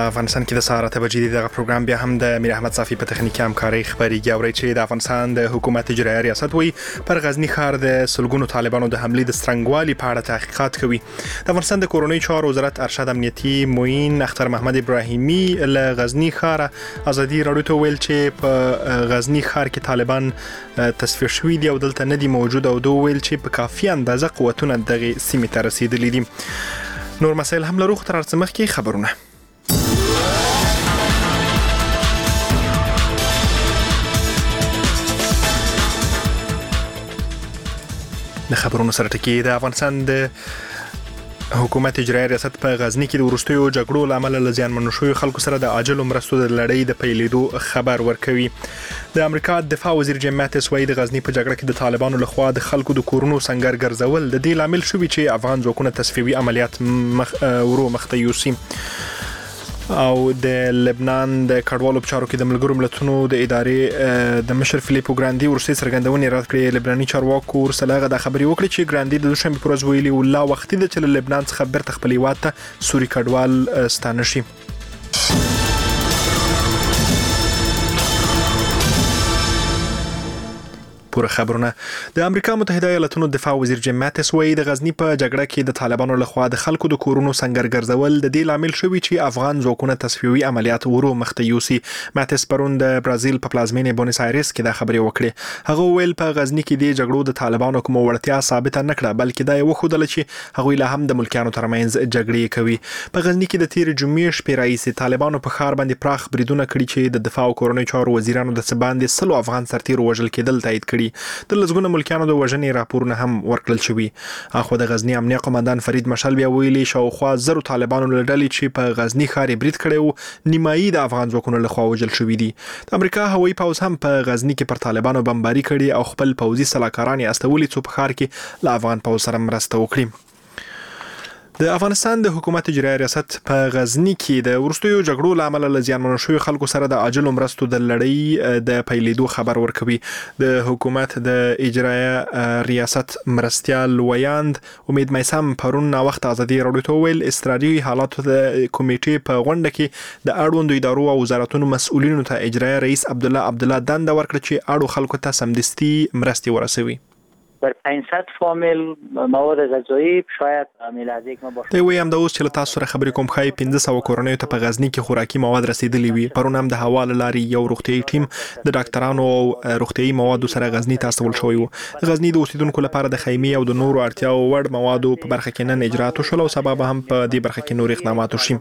افغانستان کې د سهار 8 بجې دغه پروګرام بیا هم د میر احمد صافي په تخنیکی همکاري خبريږي او چې د افغانستان د حکومت اجرایي ریاست وی پر غزنی ښار د سلګونو طالبانو د حمله د سترنګوالي په اړه تحقیقات کوي. د افغانستان د کورونی چارو وزارت ارشد امنیتي معین اختر محمد ابراهیمي له غزنی ښار ازادي راډیو ته ویل چې په غزنی ښار کې طالبان تصفیه شوي دي او دلته نه دي موجود او دوی ویل چې په کافي اندازه قوتونه دغه سیمې ته رسیدلي دي. نور مسایل هم لرو خطر ارڅمخ کې خبرونه. د خبرونو سره ټکی د افغانستان د حکومت اجرایي ریاست په غزنی کې د ورستیو جګړو لامل لزیانمنو شویو خلکو سره د عاجل مرستو د لړۍ د پیلېدو خبر ورکوي. د امریکا دفاع وزیر جیم ماتیس وايي د غزنی په جګړه کې د طالبانو لخوا د خلکو د کورونو سنگر ګرځول د دې لامل شوی چې افغان ځواکونه تصفیوي عملیات مخته یوسي. او د لبنان د کډوالو په چارو کې د ملګرو ملتونو د ادارې د مشر فلیپو ګراندي ورسي څرګندونې رد کړې. لبناني چارواکو ورسره د خبري وکړي چې ګراندي د دوشنبه پر ورځ ویلي ولا وختي د چل لبنان څخه بیرته خپل هیواد ته سوري کډوال ستانه شي. پوره خبرونه. د امریکا متحده ایالاتونو دفاع وزیر جیم ماتیس وايي د غزنی په جګړه کې د طالبانو لخوا د خلکو د کورونو سنگر ګرځول د دې لامل شوی چې افغان ځواکونه تصفیوي عملیات مخته یوسي. ماتیس پرون د برازیل په پلازمینې بونیس آیرس کې د خبري وکړې. هغه ویل په غزنی کې د جګړو د طالبانو کوم وړتیا ثابت نه کړه بلکې دا یو خودل چې هغه له هم د ملکیانو ترمنځ جګړې کوي. په غزنی کې د تیر جمعې شپې رئیس طالبانو په ښار باندې پراخ بریدونه کړي چې د دفاع او کورونی چارو وزیرانو د سباندې 100 افغان سرتیر وژل کېدل تایید کړي. د لزګونو ملکیانو د وژنې راپورونه هم ورکړل شوي. اخو د غزنی امنیه قومندان فرید مشال بیا ویلي شاوخوا 100 طالبانو لړلې چې په غزنی ښار برید کړي نیمایي د افغان ځواکونو لخوا وژل شوي دي. د امریکا هوایي پوځ هم په غزنی کې پر طالبانو بمباري کړي او خپل پوځي سلاکاران یې استولي څو په ښار کې له افغان پوځ سره مرسته وکړي. د افغانستان د حکومت اجرایي ریاست په غزنی کې د ورستیو جګړو لامل لزیانمنو شوی خلکو سره د عاجل مرستو د لړۍ د پیلېدو خبر ورکوي. د حکومت د اجرایي ریاست مرستیال ویاند امید میسم پرون وخت ازادي راډیو ته ویل استراتیژي حالاتو د کمیټې په غونډه کې د اړوندو ادارو او وزارتونو مسؤلینو ته اجرایي رئیس عبدالله دند ورکړ چې اړو خلکو ته سمدستي مرستي ورسوي. بر 500 فامیل مواد غذایی شاید میلادی ما باشه. دوی هم د اوس چې تاسو سره خبرې کوم خای 1500 کورنۍ ته په غزنی کې خوراکي مواد رسیدلې وي. پرون هم د حواله لاري یو روغتيایي ټیم د ډاکټرانو او روغتيایي موادو سره غزنی ته استول شوی وو. غزنی د اوسیدونکو لپاره د خیمه او د نورو اړتیاو وړ موادو په برخه کې نن اجرات شول او سبب هم په دې برخه کې نور اقدامات وشي.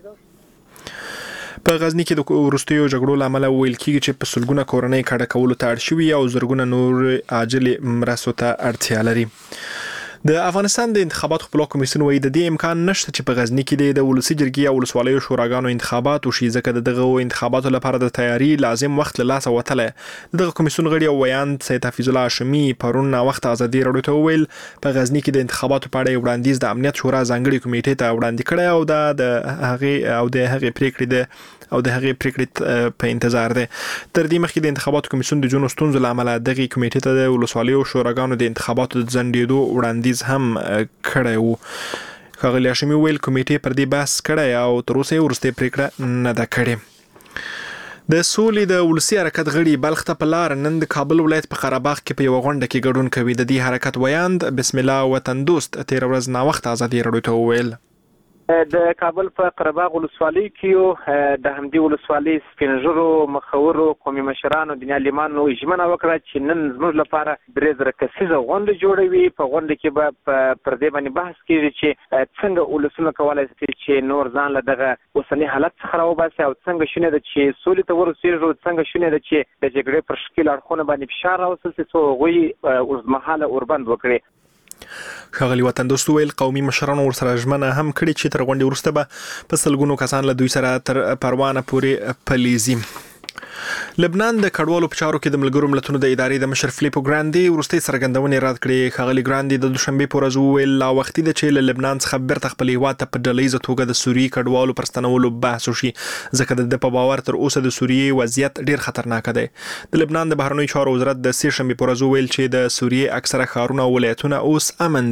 په غزنی کې د ورستیو جګړو لامل ویل کېږي چې په سلګونه کورنۍ کډه کولو ته اړ شوي او زرګونه نور عاجل مرستو ته اړتیا لري. د افغانستان د انتخاباتو خپلواک کمیسیون وايي د دې امکان نشته چې په غزنی کې د ولسی جرګې او ولسوالیو شوراګانو انتخابات وشي ځکه دغه انتخاباتو لپاره د تیاری لازم وخت له لاسه وتله. دغه کمیسیون غړي او ویاند سید حفیظ الله هاشمي پرون وخت ازادي راډیو ته ویل په غزنی کې د انتخاباتو په اړه وړاندیز د امنیت شورا ځانګړي کمیټې ته وړاندې کړی او د هغې پریکړې په انتظار ده. تر دې مخکې د انتخاباتو کمیسیون د جون ستونزو لامل دغه کمیټې ته د ولسوالیو شوراګانو د انتخاباتو د ځنډېدو وړاندیز هم کړی وو. ښاغلي هاشمي ویل کمیټې پر دې بحث کړی او تر اوسه وروستۍ پریکړه نه ده کړې. د سولې د ولسی حرکت غړي بلخ ته په لار نن د کابل ولایت په قرهباغ کې په یو غونډه کې ګډون کوي. د دې حرکت ویاند بسم الله وطن دوست تیر ورځ نا وخت ازادي راډیو ته ویل د کابل په قرهباغ ولسوالۍ کې د همدې ولسوالۍ سپینژرو مخورو قومي مشرانو دنیا لیمانو ژمنه وکړه چې نن زموږ لپاره 3000 کسیزه غونډه جوړوي. په غونډه کې به پر دې باندې بحث کیږي چې څنګه ولسونه کولای شي چې نور ځان له دغه اوسنی حالت څخه راوباسي او څنګه شونه ده چې سولې ته ورسېږي، څنګه شونه ده چې د جګړې پر شکل اړخونه باندې فشار راوستل شي څو غوي اوږدمهاله اوربند وکړي. ښاغلي وطن دوست ویل قومي مشرانو ورسره ژمنه هم کړې چې تر غونډې وروسته به په سلګونو کسان له دوی سره تر پروانه پورې پلیزي. لبنان د کډوالو په چارو کې د ملګرو ملتونو د ادارې د مشر فلیپو ګراندي ورستي څرګندونې رد کړې. ښاغلي ګراندي د دوشنبه پر ورځ ویل لا وختي د چې لبنان څخه بیرته خپل هیواد ته په ډلهیزه توګه د سوریې کډوالو پر ستنولو بحث وشي ځکه د په باور تر اوسه د سوریې وضعیت ډیر خطرناک دی. د لبنان د بهرنیو چارو وزارت د سه شنبه پر ورځ ویل چې د سوریې اکثره ښارونه او ولایتونه اوس امن دي.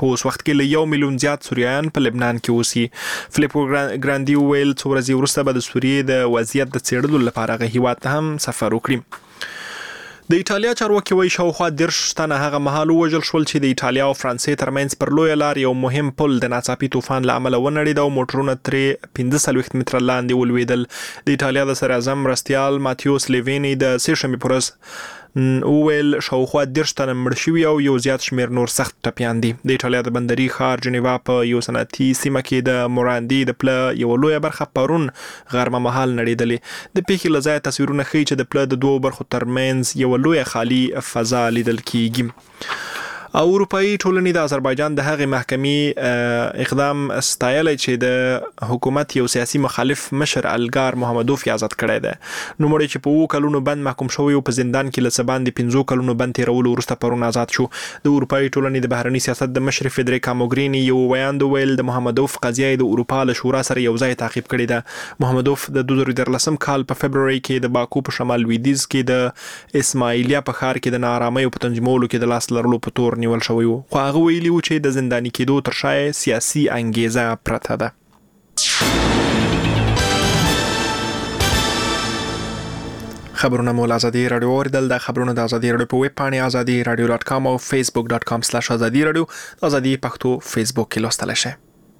په اوس وخت کې له 1 میلیون زیات سوریان په لبنان کې اوسي. فلیپو ګراندي ویل څو ورځې وروسته به د سوریې د وضعیت د څېړلو لپاره هغه هیواد ته هم سفر وکړي. د ایټالیا چارواکي وایي شاوخوا 10 تنه هغه مهال ووژل شول چې د ایټالیا او فرانسې ترمنځ پر لویه لار یو مهم پل د ناڅاپي طوفان له امله ونړېد او موټرونه ترې 15 متره لاندې ولوېدل. د ایټالیا د صدر اعظم مرستیال ماتیو سلیویني د سې شنبې پر ورځ وویل شاوخوا 10 تنه مړ شوي او یو زیات شمېر نور سخت ټپیان دي. د ایټالیا د بندري ښار جنیوا په یو صنعتي سیمه کې د موراندي د پله یو لویه برخه پرون غرمه مهال نړېدلې. د پیښې له ځایه تصویرونه ښیي چې د پله د دوو برخو ترمنځ یو لویه خالي فضا لیدل کیږي. او اروپאי ټولنې د آذربایجان د هغې محکمې اقدام ستایلی چې د حکومت یو سیاسي مخالف مشر الګار محمدوف آزاد کړی دی. نوموړی چې په 2 کلونو بند محکوم شوی او په زندان کې له څه باندې 15 کلونو بند تېرولو وروسته پرون آزاد شو. د اروپאי ټولنې د بهرني سیاست د مشر فدریکا موګریني یو ویاند ویل د محمدوف قضیه د اروپا له شورا سره یو ځای تعقیب کړې ده. محمدوف د 2013 کال په فبرवरी کې د باکو په شمال لویدیځ کې د اسماعیلیا په ښار کې د ناارامۍ په تنظیمولو کې د لاس لرلو په تور نیول شوی وو. خو هغه ویلي و چې د زنداني کېدو تر شا سیاسي انګیزه پرته ده. خبرونه مو له ازادي راډیو اوریدل. د خبرونو د ازادي راډیو په ویب پاڼې azadi-radio.com او facebook.com/azadi radio د ازادي پښتو فیسبوک کې لوستلی شئ.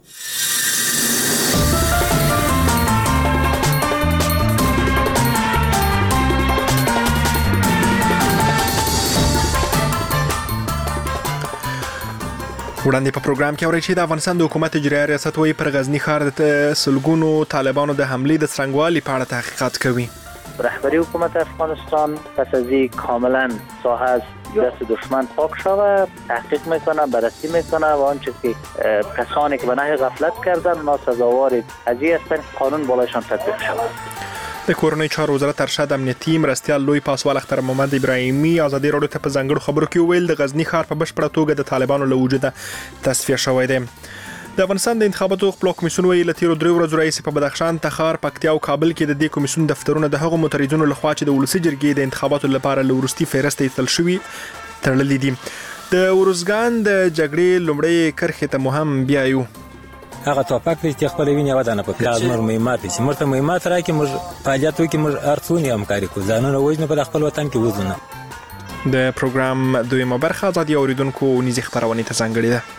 وړاندې په پروګرام کې اورئ چې د افغانستان د حکومت اجرایي ریاست وایي پر غزني ښار د سلګونو طالبانو د حملې د څرنګوالي په اړه تحقیقات کوي. رهبری حکومت افغانستان پس از این کاملا ساحه از دست دشمن پاک شده تحقیق میکنه، بررسی میکنه و آنچه که کسانی که به نحو غفلت کردن ناسزاوار قضیه هستند قانون بالایشان تطبیق شود. د کورنۍ چارو وزارت ارشد امنیتي مرستیال لوی پاسوال اختر محمد ابراهیمي ازادي راډیو ته په ځانګړو خبرو کې ویل د غزنی ښار په بشپړه توګه د طالبانو له وجوده تصفیه شوی دی. د افغانستان د انتخاباتو خپل کمیسیون ویل له تیرو 3 ورځو راهیسې په بدخشان، تخار، پکتیا او کابل کې د دې کمیسیون دفترونه د هغو مترجمینو لخوا چې د ولسی جرګې د انتخاباتو لپاره له وروستي فهرست ایستل شوي تړلي دي. د ورزګان د جګړې لومړۍ کرښې ته مهم بیایو. هغه توپک چې خپل ویني ودانه په کلاس مر مهمات چې مرته مهمات راکې موږ فعالیت وکړو، موږ ارڅونی همکاري کوو، ځانونه وژنو په خپل وطن کې وزونه. د پروګرام دویمه برخه ازادي اوریدونکو نيزي خبرونه ته ځانګړې ده.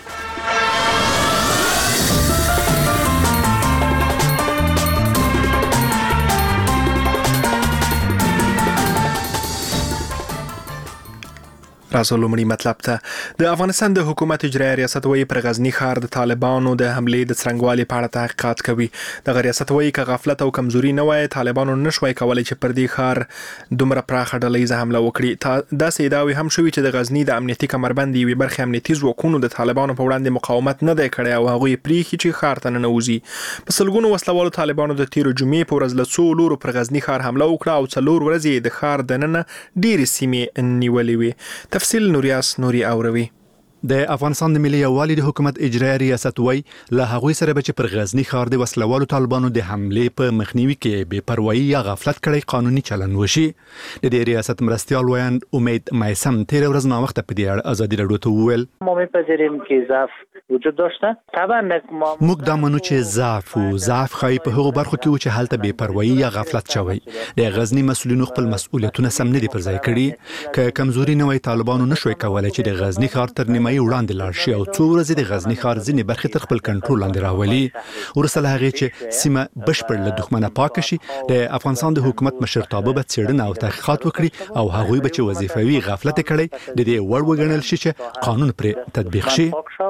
راځو لومړی مطلب ته. د افغانستان د حکومت اجرایي ریاست وایي پر غزنی ښار د طالبانو د حملې د څرنګوالي په اړه تحقیقات کوي. د ریاست وایي که غفلت او کمزوري نه وای طالبانو نشوي کولای چې پر دې ښار دومره پراخه ډلهیزه حمله وکړي. دا ادعاوې هم شوي چې د غزنی د امنیتي کمربند یوې برخې امنیتي ځواکونو د طالبانو په وړاندې مقاومت نه دی کړی او هغوی پریښي چې ښار ته ننوځي. په سلګونو وسلوالو طالبانو د تیرو جمعې په ورځ له څو لورو پر غزنی ښار حمله وکړه او 4 ورځې د ښار دننه ډېرې سیمې نیولې وې. تفصیل نوري اوروي. د افغانستان د ملي یووالي د حکومت اجرایي ریاست وای له هغوی سره به چې پر غزنی ښار د وسلوالو طالبانو د حملې په مخنیوي کې بې پروايي یا غفلت کړی قانوني چلن وشي. د دې ریاست مرستیال ویاند امید مایسم تیر ورځ نو وخت په دې اړه ازادي راډیو ته وویل ما میپذیریم که ضعف وجود داشته. طبعا موږ دا منو چې ضعف خای په هغو برخو کې و چې هلته بې پروايي یا غفلت شوی. د غزنی مسؤلینو خپل مسؤلیتونه سم نه دي پر ځای کړي. که کمزوري نه وای طالبانو نشوي کولای چې د غزنی ښار تر نیمه وړاندې لاړ شي او څو ورځې د غزنی ښار ځینې برخې تر خپل کنټرول لاندې راولي. ورسره هغه چې سیمه بشپړ له دښمنه پاک شي د افغانستان د حکومت مشرتابه به څېړنه او تحقیقات وکړي او هغوی به چې وظیفوي غفلت کړي د دې وړ وګڼل شي چې قانون پر تطبیق شي.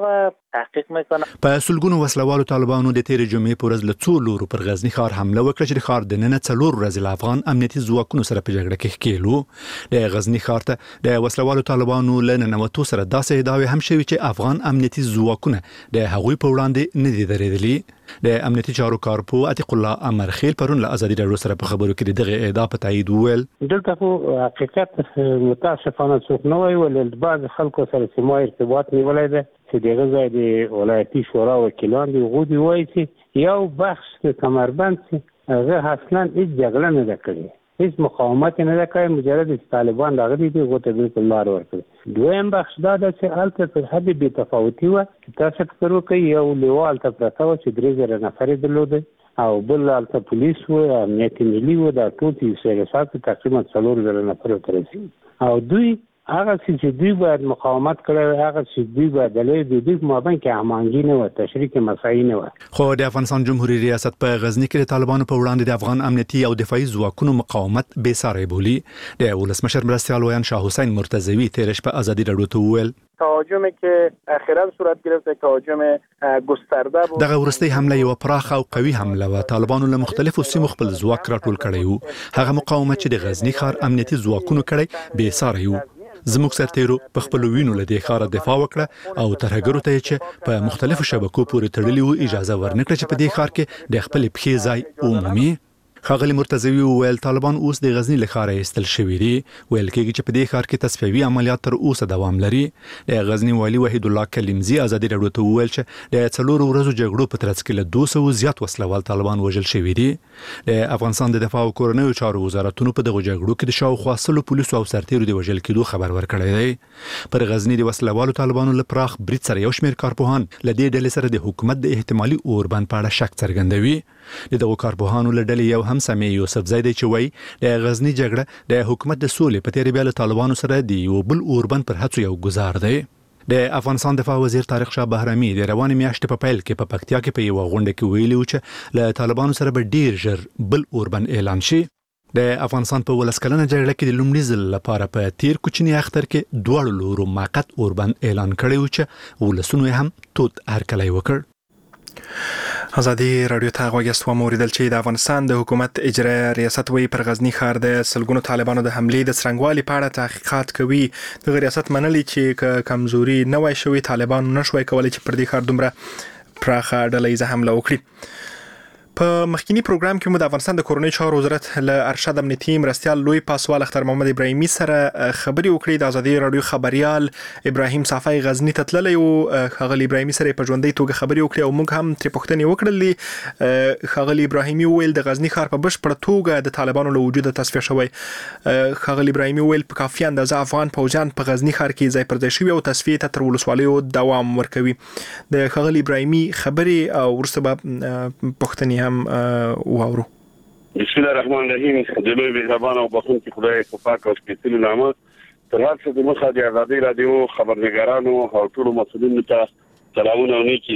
په سلګونو وسلوالو طالبانو د تیر جمعې په ورځ له څو لورو پر غزنی ښار حمله وکړه چې د ښار دننه 4 ورځې له افغان امنیتي ځواکونو سره په جګړه کې ښکېلو. د غزنی ښار ته د وسلوالو طالبانو له ننوتو سره داسې ادعاوې هم شوي چې افغان امنیتي ځواکونه د هغوی په وړاندې نه دي درېدلي. د امنیتي چارو کارپو عتیق الله امرخیل پرون له ازادي راډیو سره په خبرو کې دغه ادعا په تایید وویل دلته خو حقیقت متاسفانه څوک نه وایي ولې بعض خلکو سره سیمه ارتباط نیولای دی چې دغه ځای د ولایتي شورا وکیلان دی غوډي وایي چې یو بخش د کمربند چې هغه اصلا هیڅ جګړه نه ده کړې، هیڅ مقاومت نه ده کړې، مجرد طالبان راغلي دي غوته بالکل لار ورکړي. دویم بخش دا ده چې هلته په حد بې تفاوتي وه چې تاسو فکر وکړئ یو لیوه هلته پرته وه چې 3000 نفر یې درلوده او بل هلته پولیس و امنیت ملي و دا ټول یې سیاسات تقریبا 4000 نفر ته رسېږي او دوی هغه چې دوی باید مقاومت کړی هغه چې دوی باید د دوی په مابین کې هماهنګي نه وه تشریک مساعي نه وه خو د افغانستان جمهوریت ریاست په غزنی کې د طالبانو په وړاندې د افغان امنیتي او دفاعي ځواکونو مقاومت بې ساری بولي د ولسمشر مرستیال ویان شاه حسین مرتضوی تیر شپه ازادي راډیو ته وویل تهاجمی که اخیراً صورت گرفت تهاجم گسترده بود. دغه ورستۍ حمله یو پراخه او قوي حمله و طالبانو له مختلفو سیمو خپل ځواک راټول کړی وو. هغه مقاومت چې د غزنی ښار امنیتي ځواکونو کړی بې ساری وو. زموږ سرتیرو په خپل وینو له دې ښار دفاع وکړه او ترهګرو ته چې په مختلفو شبکو پورې تړلي وو اجازه ورنکړه چې په دې ښار کې د خپل پخې ځای عمومي. ښاغلي مرتضوی وویل طالبان اوس د غزنی له ښاره ایستل شوي دي. ویل کېږي چې په دې ښار کې تصفیوي عملیات تر اوسه دوام لري. د غزنی والي وحید الله کلیمزی ازادي راډیو ته وویل چې د 4 ورځو جګړو په ترڅ کې له 200 زیات وسلوال طالبان وژل شوي دي. د افغانستان د دفاع او کورنیو چارو وزارتونو په دغه جګړو کې د شاوخوا 100 پولیسو او سرتیرو د وژل کېدو خبر ورکړی دی. پر غزنی د وسلوالو طالبانو له پراخ برید سره یو شمېر کارپوهان له دې ډلې سره د حکومت د احتمالي اوربند په اړه شک څرګندوي. دغه کارپوهانو له ډلې یو هم سمې یوسف زیدی چې وایي د غزنی جګړه د حکومت د سولې په تیرې بیا له طالبانو سره د یو بل اوربند پر هڅو یو گزار دی. د افغانستان دفاع وزیر طارق شاه بهرامي د روانې میاشتې په پیل کې په پکتیا کې په یو غونډه کې ویلي و چې له طالبانو سره به ډیر ژر بل اوربند اعلان شي. د افغانستان په 10 کلنه جګړه کې د لومړي ځل لپاره په تیر کوچني اختر کې دوه لورو موقت اوربند اعلان کړی و چې ولسونو هم توت هرکلی وکړ. ازادي راډیو ته غوږ موریدل چې د افغانستان د حکومت اجرایه ریاست وی پر غزنی ښار د سلګونو طالبانو د حملې د څرنګوالي په اړه تحقیقات کوي. د ریاست منلي چې کمزوري نه وای شوی طالبانو نشوي کولای چې پر دې ښار دومره پراخه ډلهیزه حمله وکړي. په مخکینی پروګرام کې مو د افغانستان د کورنۍ چارو وزارت له ارشد امنیتي مرستیال لوی پاسوال اختر محمد ابراهیمي سره خبري وکړې. د ازادي راډیو خبريال ابراهیم صافی غزنی ته تللی او خغلی ابراهیمي سره په ژوندۍ توګه خبري وکړې او موږ هم ترې پوښتنې وکړلې. خغلی ابراهیمي ویل د غزنی ښار په بشپړه توګه د طالبانو له وجوده تصفیه شوی. خغلی ابراهیمي ویل په کافي اندازه افغان پوځیان په غزنی ښار کې ځای پر ځای شوي او تصفیه ته تر ولسوالیو دوام ورکوي. د خغلی ابراهیمي خبري او ورسته پوښتنې هم واورو. بسم الله الرحمن الرحیم. د لوی مهربان او بخښونکي خدای په پاک او سپېڅلي نامه تر هر څه د مخه د ازادي راډیو خبرنګارانو او ټولو مسؤلینو ته سلامونه او نیکې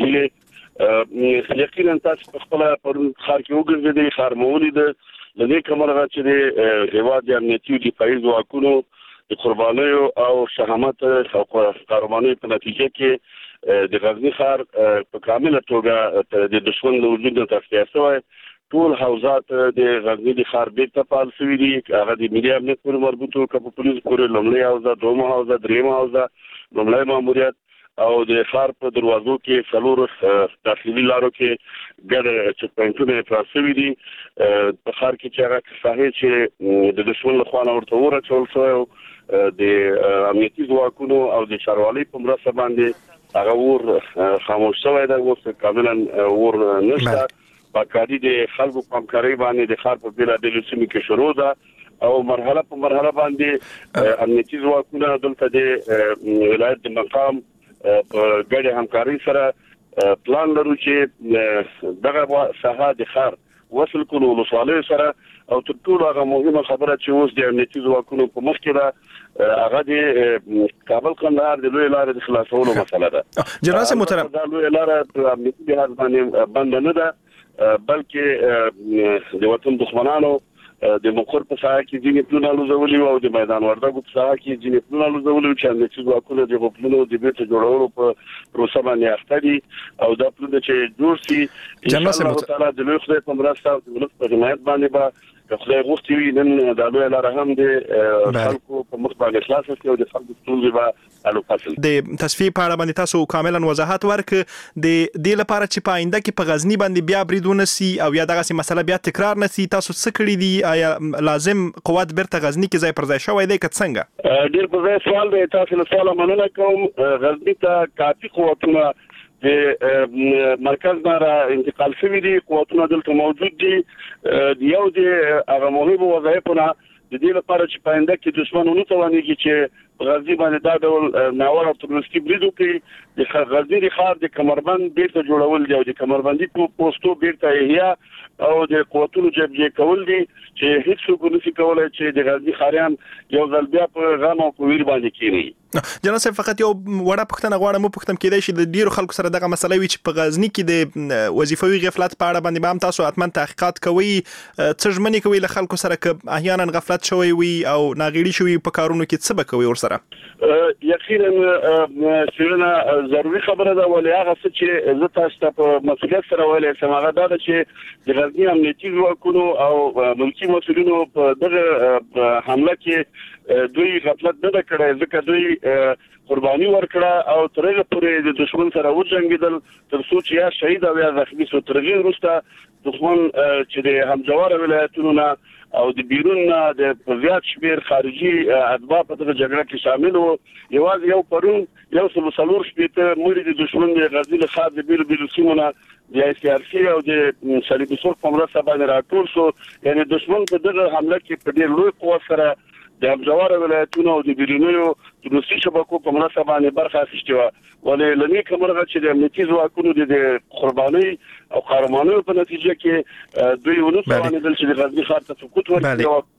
هیلې. یقینا تاسو په خپل پر ښار کې وګرځېدئ، ښار مو ولید. د دې کمره چې د هیواد د امنیتي او دفاعي ځواکونو د قربانیو او شهامت او قهرمانۍ په نتیجه کې د غزنی ښار په کامله توګه د دشمن له وجود نه تصفیه شوی. ټول حوزات د غزنی د ښار بیرته فعال شوي دي. هغه د ملي امنیت پورې مربوط او په پولیس پورې لومړی حوزه، دویمه حوزه، دریمه حوزه، لومړی ماموریت او د ښار په دروازو کې څلور داخلي لارو کې ګډ چک پوینټونه پراته شوي دي. په ښار کې چې هغه ساحې چې د دشمن له خوا نه ورته ورچول شوی د امنیتي ځواکونو او د ښاروالۍ په مرسته باندې هغه ور خاموش شوی دی. اوس کاملا ور نشته. باقاعده د خلکو په همکارۍ باندې د ښار په بېلابېلو سیمو کې شروع ده او مرحله په مرحله باندې امنیتي ځواکونه دلته د ولایت د مقام په ګډه همکارۍ سره پلان لرو چې دغه ساحه د ښار وصل کولو ولسوالیو سره او تر ټولو هغه مهمه خبره چې اوس د امنیتي ځواکونو په مخ کې ده هغه د کابل قندهار د لوی لارې د خلاصولو مسله ده. جناب محترم، دا لوی لاره په امنیتي لحاظ باندې بند نه ده، بلکې د وطن دښمنانو د مقر په ساحه کې ځینې پلونه لوزولي او د میدان وردګو په ساحه کې ځینې پلونه لوزولي چې امنیتي ځواکونه د پلونو د بیرته جوړولو په پروسه باندې اخته دي او دا پلونه چې جوړ شي ان شاء الله تعالی د لوی خدای په مرسته او د ولس په حمایت باندې به خدای غوښتي وي نن د لوی لاره هم د خلکو په مخ باندې خلاص شي او د خلکو ستونزې به حل وکړي. د تصفیه په اړه باندې تاسو کاملا وضاحت ورکړ. د دې لپاره چې په آینده کې په غزنی باندې بیا بریدونه سي او یا دغه مسله بیا تکرار نشي، تاسو څه کړی دي؟ آیا لازم قوت بیرته غزنی کې ځای پر ځای شوی دی که څنګه؟ ډیر په ځای سوال دی. تاسو له سواله مننه کوم. غزنی ته کافي قوتونه د مرکز نه را انتقال شوي دي. قوتونه دلته موجود دي. یو د هغه مهمو وظایفونه د دې لپاره چې پاینده کې دښمن ونه توانېږي چې په غزنی باندې دا ډول ناوړه تروریستي برید وکړي د غزنی ښار د کمربند بیرته جوړول دي او د کمربندي پوسټو بیرته احیا او د قوتونو جبهه کول دي چې هیڅ څوک نشي کولای چې د غزنی ښاریان یو ځل بیا په غم او په ویر باندې کېني. جناب صاحب فقط یو وړه پوښتنه غواړم مو پوښتم کېدای شي د ډیرو خلکو سره دغه مسله وي چې په غزنی کې د وظیفوي غفلت په اړه باندې هم تاسو حتما تحقیقات کوي څه ژمنې کوي له خلکو سره که احیانا غفلت شوی وي او ناغېړي شوی په کارونو کې څه به کوي ورسره؟ یقینا سیرنا ضروري خبره ده ولې هغه څه چې زه تاسو ته په مسؤلیت سره ویلې سم هغه دا چې د غزنی امنیتي ځواکونو او ملکی مسؤلینو په دغه حمله کې دوی غفلت نه کړی ځکه دوی قرباني ورکړه او ترغه پورې د دشمن سره وجنګیدل تر څو چې یا شهید او یا زخمی شو. ترغه وروسته دشمن چې د همجوار ولایتونو نه او د بیرون نه د زیات شمیر خارجي اتباع په دغه جګړه کې شامل وو. یوازې یو پرون یو څلور شپېته مړي د دشمن د غزنی له خوا د بیل سیمونه د ICRC او د صلیبي څوک په مرسته باندې راټول شو. یعنی دشمن په دغه حمله کې په ډېر لوی قوت سره د همجوار ولایتونو او د بیرونیو تروریستي شبکو په مرسته باندې برخه اخیستې وه. ولې له نیکه مرغه چې د امنیتي ځواکونو د قربانۍ او قهرمانیو په نتیجه کې دوی ونه توانېدل چې د غزني ښار ته سقوط ورکړي.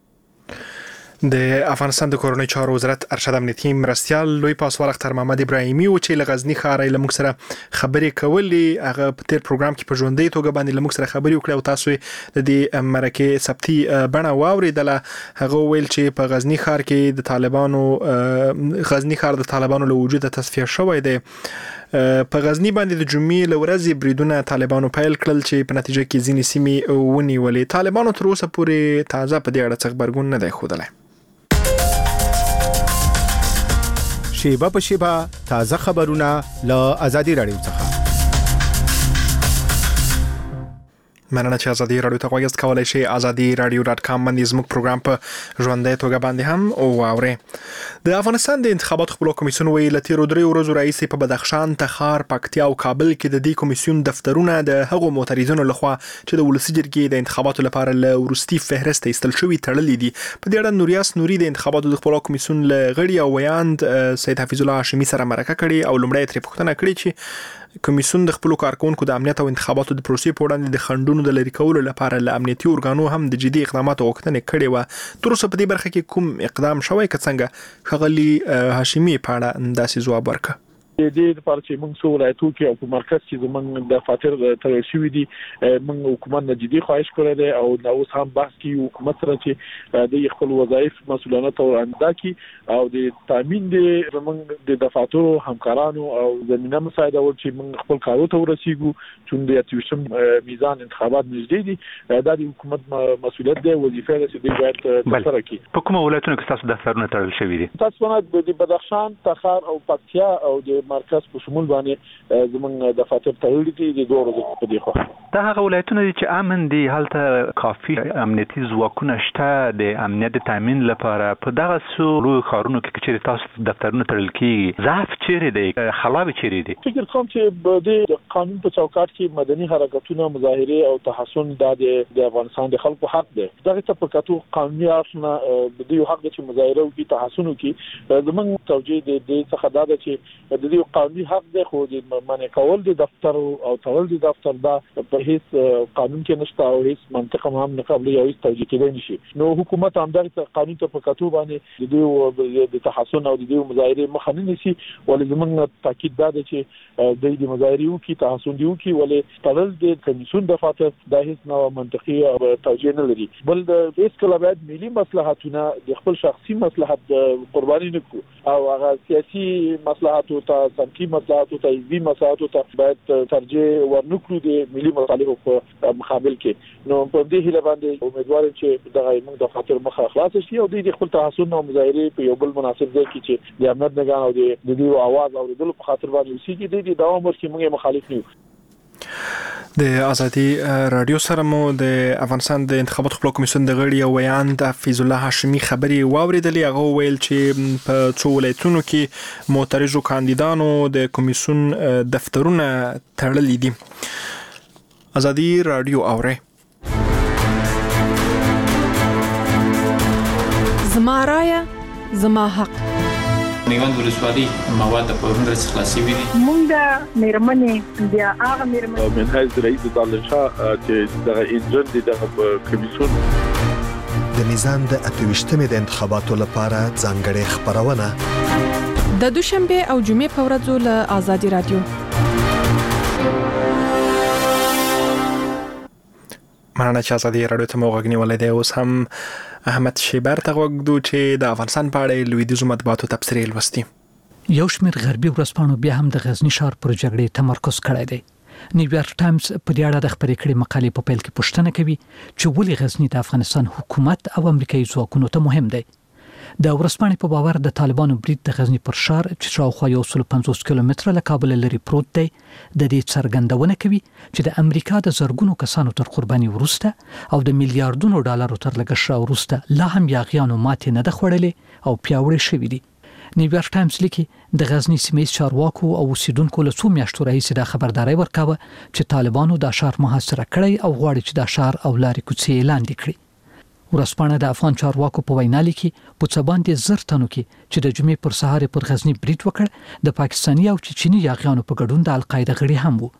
د افغانستان د کورنۍ چارو وزارت ارشد امنیتي مرستیال لوی پاسوال اختر محمد ابراهیمي او چې له غزنی ښار له موږ سره خبرې کولې هغه په تیر پروګرام کې په ژوندۍ توګه باندې له موږ سره خبرې وکړې او تاسو د دې مرکه سبتي بڼه واوریدله. هغه ویل چې په غزنی ښار کې د طالبانو غزنی ښار د طالبانو له وجوده تصفیه شوی دی. په غزنی باندې د جمعې له ورځې بریدونه طالبانو پیل کړل چې په نتیجه کې ځینې سیمې ونیولې. طالبانو تر اوسه پورې تازه په دې اړه څه خبرګون نه دی ښودلی. شیبه په شیبه تازه خبرونه له ازادي رادیو څخه. مننه چې ازادي رادیو ته غوږ کولای شئ. azadiradio.com باندې زموږ پروګرام په ژوندۍ توګه باندې هم واورئ. د افغانستان د انتخاباتو خپلواک کمیسیون ویل له تیرو 3 ورځو راهیسې په بدخشان، تخار، پکتیا او کابل کې د دې کمیسیون دفترونه د هغو معترضینو لخوا چې د ولسی جرګې د انتخاباتو لپاره له ورستي فهرست ایستل شوی تړلې دي. په دې اړه نوریاس نوري د انتخاباتو د خپلواک کمیسیون له غړي او ویاند سید حفیظ الله هاشمي سره مرکه کړې او لومړی ترې پوښتنه کړې چې کمیسیون د خپل کارکونکو د امنیت او انتخاباتو د پروسې په وړاندې د خنډونو د لرې کولو لپاره له امنیتي ارګانو هم د جدي اقداماتو غوښتنه کړې و. تر اوسه په دې برخه کې کوم اقدام شوی که څنګه؟ ښاغلي هاشمي په اړه داسې ځواب ورکړ. د دې لپاره چې موږ څو ولایتو کې او په مرکز کې زموږ د فاتر تر شوې دي موږ حکومت نه جدي خواهش کړی دی او دا اوس هم بحث کې حکومت سره چې د خپل وظایف مسؤلانه تور اندا کی او د تامین د زموږ د دفاترو همکارانو او زمينه مساعده ور چې موږ خپل کارو ته ورسیږو چې د اتیوشم میزان انتخابات نږدې دي. دا د حکومت مسؤلیت دی، وظیفه ده چې دوی باید ترسره کړي. په کومه ولایتونو کې تاسو دفترونه تړل شوي دي؟ تاسو نه د بدخشان، تخار او پکتیا او د مرکز په شمول باندې زمونږ د فاتر تړلې دي د دوه ورځې په دی خو دا هغه ولایتونه دي چې امن دي، هلته کافي امنیتي ځواکونه شته د امنیت تامین لپاره. په دغه څو ښارونو کې چې تاسو دفترونه تړل کیږي ضعف چیرې دی، خلاوي چیرې دی؟ فکر کوم چې د قانون په چوکاټ کې مدني حرکتونه، مظاهره او تحصن د افغانستان د خلکو حق دی. دغه ته په کتو قانوني اصل د دې حق چې مظاهره او تحصن وکړي. زمونږ توجیه د دې څخه دا ده چې د دې قانوني حق دی، خو د منع کول د دفتر او تړل د دفتر دا په هیڅ قانون کې نشته او هیڅ منطق هم نه قبل یو توجیه کېدای نشي. نو حکومت هم د قانون ته په کتو باندې د دې د تحصن او د دې مظاهره مخه نه نیسي. ولې زمونږ تاکید دا ده چې د دې مظاهره او کې تحصن دی او کې ولې تړل د کمیسیون د فاتح د هیڅ نوع منطقي او توجیه نه لري. بل د هیڅ کله باید ملي مصلحتونه د خپل شخصي مصلحت قرباني نه کړو او هغه سیاسي مصلحت او سمتي مصلحت او تایید مصلحت ته باید ترجیح ورنکړو د ملي مصالحو په مقابل کې. نو په دې هیله باندې امیدوار چې دغه موږ د خاطر مخه خلاص شي او د خپل تحصن او مظاهره په یو بل مناسب ځای کې چې د امنیت نگران او د دې आवाज اوریدلو په خاطر باندې وسیږي د دوام ورکې موږ مخالف نه یو. د ازادي رادیو سره مو د افغانستان د انتخاباتو خپلواک کمیسیون د غړي او ویاند حفیظ الله هاشمي خبرې واوریدلې. هغه ویل چې په څو ولایتونو کې معترضو کاندیدانو د کمیسیون دفترونه تړلي دي. ازادي رادیو اوري زما رایه زما حق. میوند ولسوالۍ مواد په پلورنځ کې خلاصي وي. موږ د میرمنې بیا هغه میرمنې من حیث رئیس دالشاه چې دغه انجن دي دغه کمیسیون د نظام د 28مې د انتخاباتو لپاره ځانګړې خبرونه د دوشنبه او جمعې په ورځو له آزادي رادیو. مننه چې آزادي رادیو ته مو غوږ نیولې دی. اوس هم احمد شیبر ته غوږ دو چې د افغانستان په اړه لویدیځو مطبوعاتو تبصرې لوستي. یو شمېر غربي ورځپاڼو بیا هم د غزنی ښار پر جګړې تمرکز کړی دی. نیویارک ټایمز په دې اړه د خبرې کړې مقالې په پیل کې پوښتنه کوي چې ولې غزنی د افغانستان حکومت او امریکایي ځواکونو ته مهم دی. د ورځپاڼې په باور د طالبانو برید د غزنی پر ښار چې شاوخوا 150 کیلومتره له کابل لري پروت دی د دې څرګندونه کوي چې د امریکا د زرګونو کسانو تر قرباني وروسته او د میلیارډونو ډالرو تر لګښت وروسته لا هم یاغیانو ماتې نه د خوړلې او پیاوړې شوې دي. نیویارک ټایمز لیکي د غزنی سیمې چارواکو او اوسیدونکو له څو میاشتو راهیسې د خبرداري ورکاوه چې طالبانو د ښار محاصره کړی او غواړي چې د ښار او لارې کوڅې لاندې کړي. ورځپاڼه د افغان چارواکو په وینا لیکي په څه باندې زر تنو کې چې د جمعې پر سهار پر غزنی برید وکړ د پاکستاني او چینی یاغیانو په ګډون د القاعده غړي هم وو.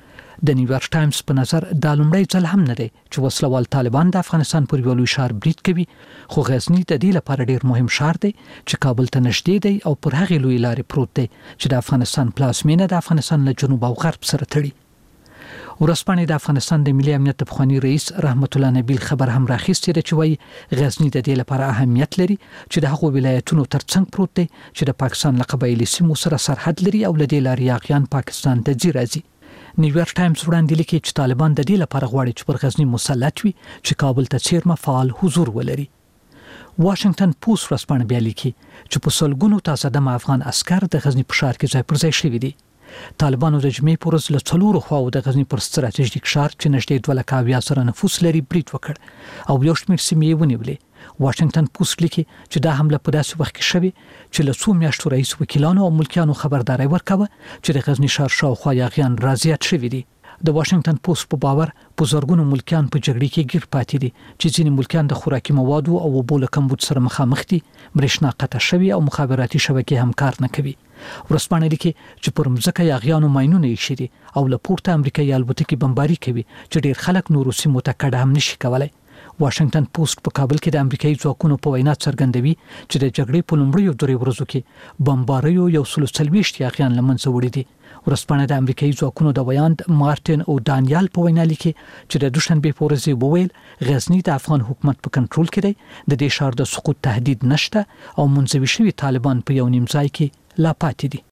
د نیویارک ټایمز په نظر دا لومړی ځل هم نه دی چې وسلوال طالبان د افغانستان پر یو لوی ښار برید کوي، خو غزنی د دې لپاره ډیر مهم ښار دی چې کابل ته نږدې دی او پر هغې لوی لارې پروت دی چې د افغانستان پلازمینه د افغانستان له جنوب او غرب سره تړي. ورځپاڼې د افغانستان د ملي امنیت د پخوانی رئیس رحمت الله نبیل خبر هم راخیستی دی چې وایي غزنی د دې لپاره اهمیت لري چې د هغو ولایتونو ترڅنګ پروت دی چې د پاکستان له قبایلي سیمو سره سرحد لري او له دې لارې یاغیان پاکستان ته ځي راځي. نیویارک ټایمز وړاندې لیکي چې طالبان د دې لپاره غواړي چې پر غزنی مسلط وي چې کابل ته څیرمه فعال حضور ولري. واشنگټن پوسټ ورځپاڼه بیا لیکي چې په سلګونو تازه دم افغان عسكر د غزنی په ښار کې ځای پر ځای شوي دي. طالبانو د جمعې پر ورځ له څلورو خواو د غزنی پر ستراتیژیک ښار چې نږدې 2,000 نفوس لري برید وکړ او یو شمېر سیمې ونیولې. واشنگټن پوسټ لیکي چې دا حمله په داسې وخت کې شوې چې له څو میاشتو راهیسې وکیلانو او ملکیانو خبرداري ورکوه چې د غزنی ښار شاوخوا یاغیان رازیات شوي دي. د واشنگټن پوسټ په باور په زرګونو ملکیان په جګړې کې گیر پاتې دي چې ځینې ملکیان د خوراکي موادو او اوبو له کمبود سره مخامخ دي، برېښنا قطع شوې او مخابراتي شبکې هم کار نه کوي. ورځپاڼه لیکي چې پر مځکه یاغیانو ماینونه ایښي دي او له پورته امریکایي الوتکې بمباري کوي چې ډیر خلک نورو سیمو ته کډه هم نشي کولای. واشنگټن پوسټ په کابل کې د امریکایي ځواکونو په وینا څرګندوي چې د جګړې په لومړیو 3 ورځو کې بمباریو 140 یاغیان له منځه وړي دي. ورځپاڼه د امریکایي ځواکونو د ویاند مارټین او دانیال په وینا لیکي چې د دوشنبه په ورځ وویل غزنی د افغان حکومت په کنټرول کې دی، د دې ښار د سقوط تهدید نشته او منځوي شوي طالبان په یو نیم ځای کې لا پاتې دي.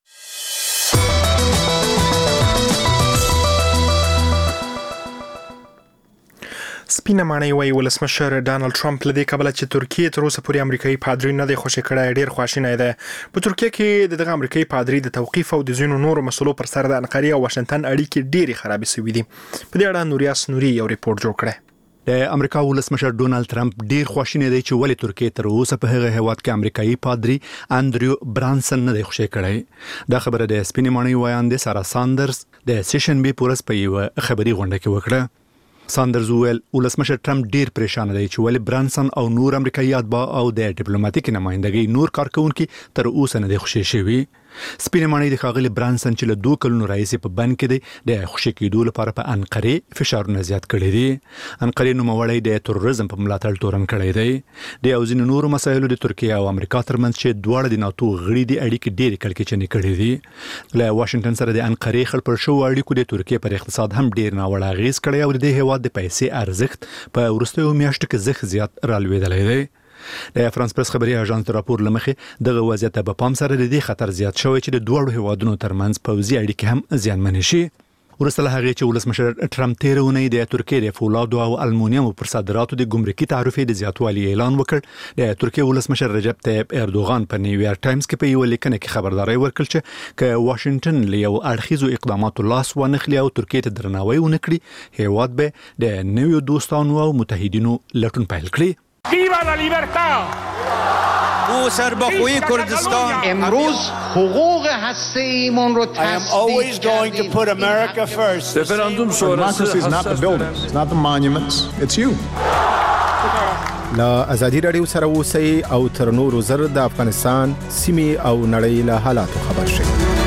سپینه معنی وایي ولسمشر ډانلډ ټرمپ لدې کبله چې ترکیه تر اوسه پورې امریکایي پادری نه دی خوشی کړی ډیر خواشینی دی. په ترکیه کې دغه امریکایي پادری د توقیف او د ځینو نورو مسلو پر سر د انقرې او واشنگټن اړیکې ډېرې خرابې شوې دي. په دې اړه نوریاس نوري یو ریپورت جوړ کړی. د امریکا ولسمشر ډونالد ټرمپ ډیر خواشینی دی چې ولې ترکیه تر اوسه په هغه هیواد کې امریکایي پادری انډریو برانسن نه دی خوشی کړی. دا خبره د سپینه معنی وایاند سارا ساندرز د سیشن بي پورس په یو خبري غونډه کې وکړه. ساندرز ویل ولسمشر ټرمپ ډیر پریشان دی چې ولې برانسن او نور امریکایي اتباع او د ډیپلوماټیک نمائندګۍ نور کارکونکو تر اوسه نه دی خوشی شوی. سپینه معنی د خاغلی برانسن چې له 2 کلونو راځي په بند کې دی د خوشی کېدو لپاره په انقره فشارونه زیات کړی دي. انقره نو موړی د تروریزم په ملاتړ تورن کړی دی. د اوزین نور مسایلو د ترکیه او امریکا ترمنځ چې دواړه د ناتو غړي دي اړیکې ډېرې کړکېچنې کړې دي. له واشنگټن سره د انقره خل پر شو اړیکو د ترکیه پر اقتصاد هم ډېر ناوړه اغیز کړی او د هیواد د پیسې ارزښت په وروستیو میاشتو کې زیات رالوېدلی دی. د فرانس پریس خبري اژانس د راپور لمخې دغه وضعیت په پام سره د دې خطر زیات شوی چې د دوړو هیوادونو ترمنځ پوځي اړیکې هم زیانمن شي. ورسره هغه چې ولسمشر ټرمپ تیرونه د ترکیه د فولادو او المونیم پر صادراتو د ګمرکي تعرفې د زیاتوالي اعلان وکړ. د ترکیه ولسمشر رجب طیب اردوغان په نیویارک ټایمز کې په یو لیکنه کې خبرداري ورکړ چې ک واشنگټن له یو اړخیزو اقداماتو لاس ونخلي او ترکیه ته درناوی ونکړي، هیواد به د نویو دوستانو او متحدینو لټون پیل کړي. Viva la libertad! او سربخوی کردستان امروز حقوق هسته‌ایمان رو I am always going to put America first. Democracy is not the buildings, it's not the monuments, it's you. لا ازادي رادیو سره اوسئ او تر نورو زر د افغانستان سیمه او نړۍ له حالاتو خبر شئ.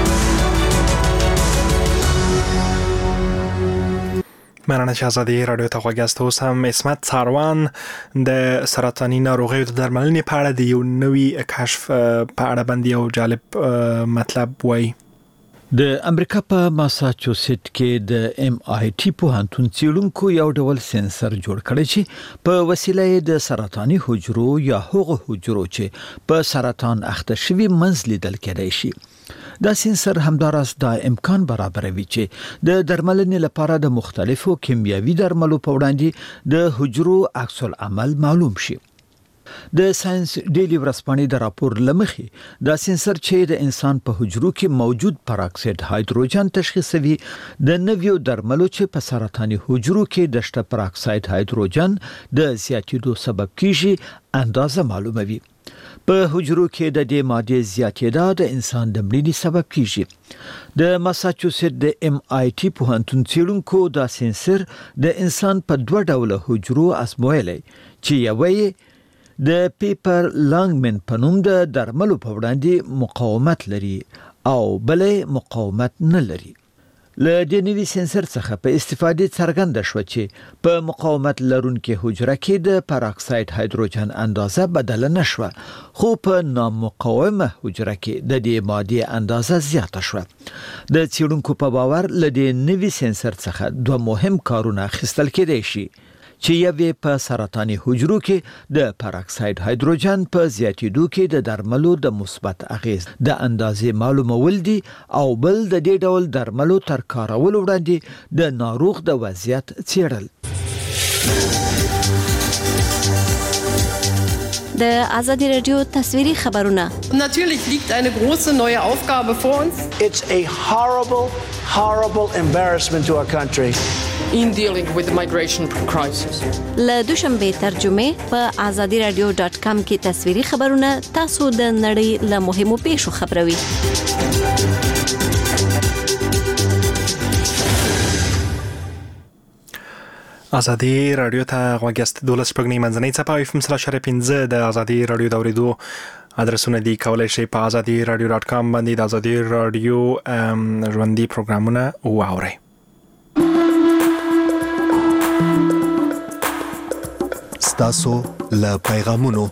مننه چې ازادي رادیو ته غوږ یاست. اوس هم عصمت څاروان د سرطاني ناروغیو د درملنې په اړه د یو نوي کشف په اړه باندې یو جالب مطلب وایي. د امریکا په ماساچوسټ کې د MIT پوهنتون څېړونکو یو ډول سنسر جوړ کړی چې په وسیله د سرطاني حجرو یا هغو حجرو چې په سرطان اخته شوي منځ لیدل کېدای شي. دا سنسر همداراز دا امکان برابروي چې د درملنې لپاره د مختلفو کیمیاوي درملو په وړاندې د حجرو عکس العمل معلوم شي. د ساينس ډیلی ورځپاڼې د راپور لمخې دا سنسر چې د انسان په حجرو کې موجود پراکساید هایدروجن تشخیصوي د نویو درملو چې په سرطاني حجرو کې د شته پراکساید هایدروجن د زیاتېدو سبب کیږي اندازه معلوموي. په حجرو کې د دې ماده زیاتېدا د انسان د مړینې سبب کیږي. د ماساچوسټ د MIT پوهنتون څېړونکو دا سنسر د انسان په 2 ډوله حجرو ازمویلی چې یوه د پیپر لانګمن په نوم د درملو په وړاندې مقاومت لري او بلې مقاومت نه لري. له دې نوي سنسر څخه په استفادې څرګنده شوه چې په مقاومت لرونکي حجره کې د پراکساید هایدروجن اندازه بدله نشوه، خو په نامقاومه حجره کې د دې مادې اندازه زیاته شوه. د څېړونکو په باور له دې نوي سنسر څخه 2 مهم کارونه اخیستل کېدای شي چې یوه په سرطاني حجرو کې د پراکساید هایدروجن په زیاتېدو کې د درملو د مثبت اغیز د اندازې معلومول دي او بل د دې ډول درملو تر کارولو وړاندې د ناروغ د وضعیت څېړل. د ازادي رادیو تصویري خبرونه. Natürlich liegt eine große neue Aufgabe vor uns. It's a horrible embarrassment to our country. In dealing with the migration crisis. له دوشنبه ترجمه په azadiradio.com کې تصویري خبرونه تاسو د نړۍ له مهمو پیښو خبروي. ازادي رادیو ته غوږ یاست. 12 منځنۍ څپه FM.5 د ازادي رادیو د اوریدو ادرسونه دی. کولای شئ په azadiradio.com باندې د ازادي رادیو ژوندۍ پروګرامونه واورئ. ستاسو له پیغامونو.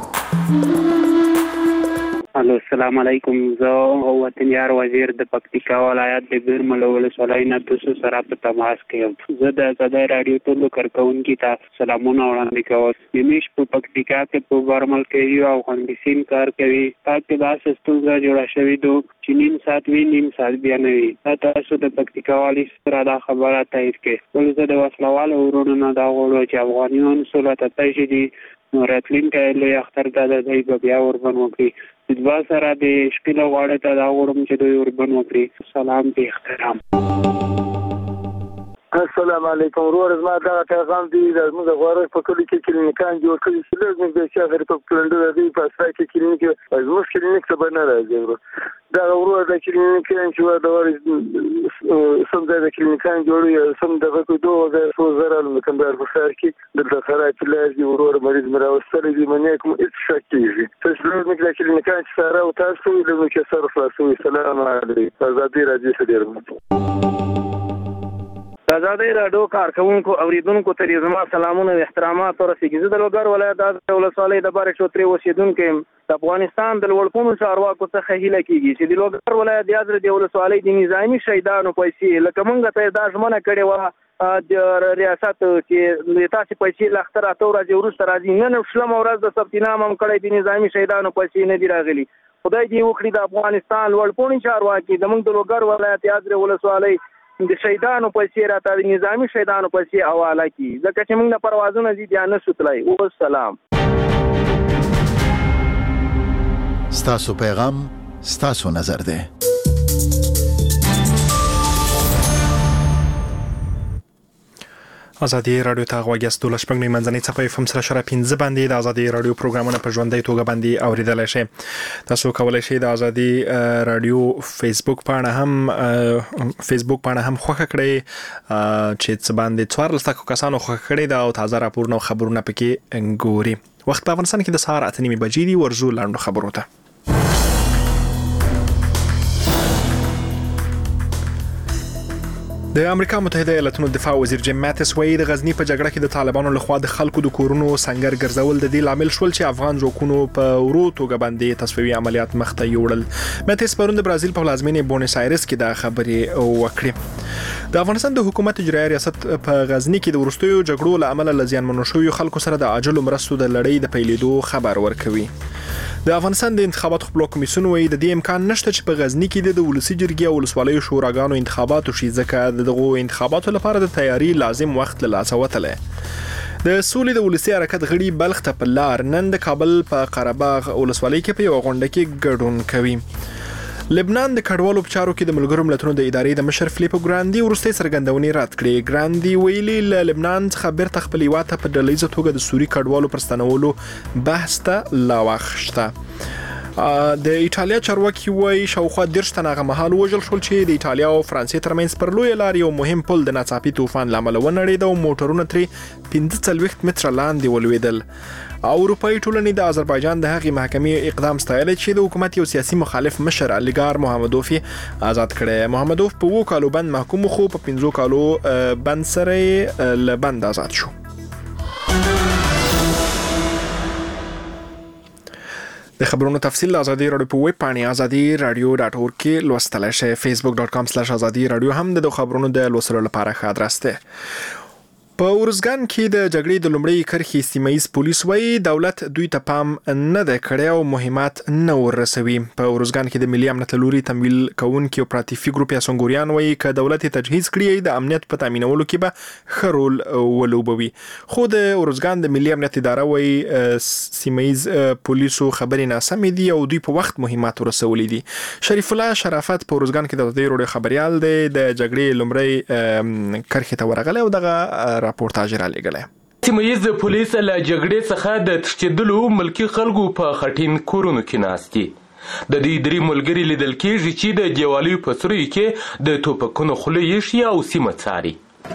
الو السلام علیکم. زه او وطنیار وزیر د پکتیکا ولایت د بیرمل ولسوالۍ نه تاسو سره په تماس کې یم. زه د ازادي رادیو ټولو کارکونکو ته سلامونه وړاندې کوم. یمیش په پکتیکا کې په بیرمل کې یو مهندسین کار کوي. تاسو دا ستونزه جوړه شوې دو چې نیم ساعت بیا نه وي. تاسو د پکتیکا والی سره دا خبره تایید کړئ. ولې د وسلوال ورونو نه دا غوړو چې افغانیان سولته تایید دي نو راتلونکي له اختر د دې بیا وربن وکړي. د سره د شکل غواړي ته دا غوړم چې دوی وربن وکړي. سلام به احترام. السلام علیکم. ورور زما دا پیغام دی زموږ غوړې په کلی کې کلینیکان جوړ کړي چې لږ نه چې هغه په کلندر دی په اساس کې کلینیک زموږ کلینیک څه بنه راځي. دا ورور د کلینیکان چې دا سم د کلینیکان جوړي سم د وکړو د 2000 مکمبر په سر کې د خراب لازم ورور مریض مراوستل دي منه کوم هیڅ شک کیږي. تاسو له کلینیکان سره او تاسو له کې سره خلاصو. سلام علیکم. ازادي رادیو سره ازادي رادیو کارکونکو اوریدونکو ته زما سلامونه او احترامات ورسیږي. زه د لوګر ولایت د ولسوالۍ د بارک شوتري اوسیدونکو د افغانستان د لوړپوړو چارواکو څخه هیله کیږي چې د لوګر ولایت د ازر د ولسوالۍ د نظامی شهیدانو پیسې لکه مونږ ته دا ژمنه کړې و د ریاست چې تاسو پیسې لختر اته ورځې وروسته راځي. نن شلم ورځ د ثبتنامه هم کړی د نظامی شهیدانو پیسې نه دی راغلي. خدای دې وکړي د افغانستان لوړپوړو چارواکي د مونږ د لوګر ولایت د ازر ولسوالۍ د شهیدانو پیسې راته د نظامی شهیدانو پیسې حواله کړي ځکه چې موږ د پروازونو دي بیا نه سوتلای. او سلام. ستاسو پیغام ستاسو نظر ده. ازادي رادیو ته غوږیاست. 12 منځنۍ صفحه FM سره شره 15 باندې د ازادي رادیو پروګرامونه په ژوندۍ توګه باندې اوریدلای شئ. تاسو کولای شئ د ازادي رادیو فیسبوک پاڼه هم خوښه کړئ چې څه باندې 14 کسانو خوښه کړې ده او تازه راپورونه او خبرونه پکې ګوري. وخت په افغانستان کې د سهار 8:30 بجې دی. ورزو لاندو خبرو ته. د امریکا متحده ایالاتونو دفاع وزیر جیم ماتیس وایي د غزنی په جګړه کې د طالبانو لخوا د خلکو د کورونو سنگر ګرځول د دې لامل شول چې افغان ځواکونو په ورو توګه باندې تصفیوي عملیات مخته یوړل. ماتیس پرون د برازیل په پلازمینې بونیس آیرس کې دا خبرې وکړې. د افغانستان د حکومت اجرایي ریاست په غزنی کې د ورستیو جګړو له امله لزیانمنو شویو خلکو سره د عاجلو مرستو د لړۍ د پیلېدو خبر ورکوي. د افغانستان د انتخاباتو خپلواک کمیسیون وایي د دې امکان نشته چې په غزنی کې د ولسی جرګې او ولسوالیو شوراګانو انتخابات وشي ځکه دغه انتخاباتو لپاره د تیاری لازم وخت له لاسه وتلی. د سولې د ولسی حرکت غړي بلخ ته په لار نن د کابل په قرهباغ ولسوالۍ کې په یو غونډه کې ګډون کوي. لبنان د کډوالو په چارو کې د ملګرو ملتونو د ادارې د مشر فلیپو ګراندي وروستۍ څرګندونې رد کړې. ګراندي ویلي له لبنان څخه بیرته خپل هیواد ته په ډلهییزه توګه د سوري کډوالو پر ستنولو بحث ته لا وخت شته. د ایټالیا چارواکي وایي شاوخوا 10 تنه هغه مهال وژل شول چې د ایټالیا او فرانسې ترمنځ پر لوی لار یو مهم پل د ناڅاپي طوفان لامل ونړېد او موټرونه ترې 45 متره لاندې ولوېدل. اروپایي ټولنې د آذربایجان د هغې محکمې اقدام ستایلی چې د حکومت یو سیاسي مخالف مشر الیګار محمدوف آزاد کړی. محمدوف په 2 کالو بند محکوم خو په 5 کالو بند سره له بند آزاد شو. د خبرونو تفصیل ازادي رادیو په ویب پاڼې azadi.radio.org کې لوستلای شئ. facebook.com/azadi radio هم د خبرونو د لوستلو لپاره ښه ادرس دی. په ورزګان کې د جګړې د لومړۍ کرښې سیمه‌یز پولیس وایي دولت دوی ته پام نه دی کړی او مهمات نه ورسوي. په ورزګان کې د ملي امنیت لوري تمویل کوونکي اپراتیفي ګروپ یا سنگوریان وایي ک دولت تجهیز کړی د امنیت په تامینولو کې به ښه رول ولوبوي. خو د ورزګان د ملي امنیت اداره وایي سیمه‌یز پولیسو خبرې ناسمې دي او دوی په وخت مهمات ورسولي دي. شریف الله شرافت په ورزګان کې د ډیرو خبريال دی د جګړې لومړۍ کرښې ته ورغلی او دغه راپورتاج را لګلې. سیمه‌یز پولیس له جګړې څخه د تښتېدلو ملکی خلکو په خټین کورونو کې ناستي. د دې درې ملګري لیدل کېږي چې د دیوالیو په سروي کې د توپکونو خوله یې او سیمه څاري.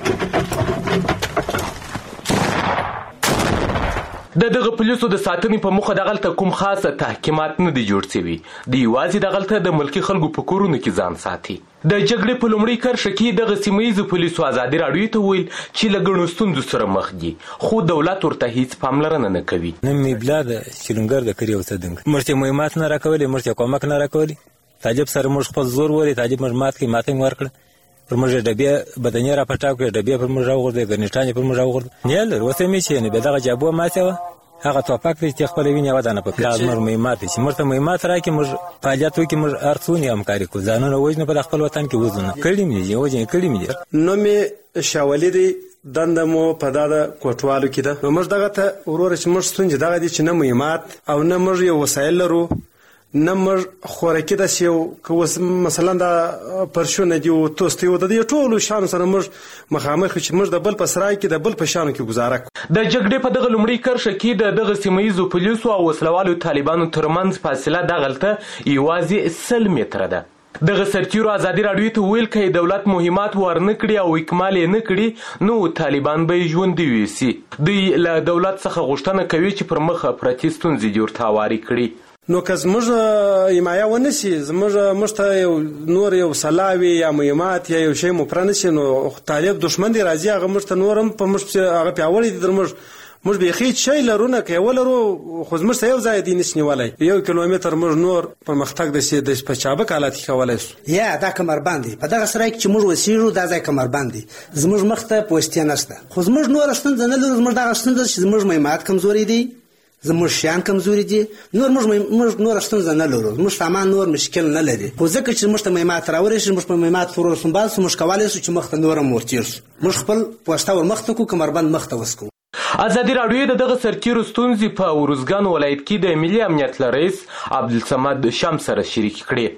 دغه پولیسو د ساتنې په مخه دغلته کوم خاصه تحکیمات نه دي جوړ شوي. د یوازې دغلته د ملکی خلکو په کورونو کې ځان ساتي. د جګړې په لومړۍ کرښه کې دغه سیمه‌یزو پولیسو ازادي راډیو ته ویل چې له ګڼو ستونزو سره مخ دي خو دولت ورته هیڅ پاملرنه نه کوي. نن می بلاد شلونګر د کړي وسدنګ مرته مهمات نه راکولې مرته کومک نه راکولې تاجب سره موږ خپل زور ورې تاجب موږ مات کې ماته ورکړ پر موږ ډبیا بدنې را پټاو کړ ډبیا پر موږ راوغورځي ګرنټانې پر موږ راوغورځي نه لر وسه می چې نه به دغه جابو ماته هغه توپک چې خپل ویني ودانه په لازم مهمات چې مرته مهمات راکې موږ فعالیت وکړو موږ ارڅونی همکاري کو ځانونه وژنه په خپل وطن کې وزنه کړي مې وژنه کړي مې نو مې شاولې دي دندمو په دغه کوټوالو کې ده موږ دغه ته ورور چې موږ ستونجه دغه دي چې نه مهمات او نه موږ یو وسایل لرو نه موږ خوراکي د شیو کوس مثلا د پرشونه دی او توستي و د ټولو شان سره موږ مخامخ چې موږ د بل په سرای کې د بل په شانو کې گزاره د جګړې په دغه لومړۍ کرښه کې دغه سیمه‌یزو پولیسو او وسلوالو طالبانو ترمنځ فاصله دغلته یوازې 100 متره ده. دغه سرتیرو ازادي راډیو ته ویل کې دولت مهمات ورنه کړی او اکمال یې نه کړی نو طالبان به ژوندي ویسي. دوی له دولت څخه غوښتنه کوي چې پر مخ پرتې ستونزې جوړ تاواري کړي. نو که زموږ حمایه ونشي زموږ ته یو نور یو سلاوي یا مهمات یا یو شی مو پرانشي نو طالب دشمن دی راځي هغه موږ ته نورم په موږ هغه پیاوړی دي موږ به خې شي لرونه کې ولرو خو زموږ یو ځای دي نشنیولای 1 کیلومتر موږ نور پر مختګ د پچابک حالت کې کولای شو یا دا کمر باندې په دغه سره کې موږ وسیرو دا ځای کمر باندې زموږ مخته پوسټیا نشته خو زموږ نور ستند نه لرو زموږ دغه ستند چې زموږ مهمات کمزوري دي زموږ شیان کمزوري دي نور موږ نور ستونزه نه لرو موږ سامان نور مشکل نه لري خو ځکه چې موږ ته مهمات راوړي چې موږ په مهمات فورل سنبال موږ کولای شو چې مخته نور مورتیر موږ خپل پوسټا ور مخته کو کمربند مخته وسکو. ازادي راډیو دغه سرتیرو ستونزې په ورزګان ولایت کې د ملي امنیت رئیس عبدالصمد شام سره شریک کړي.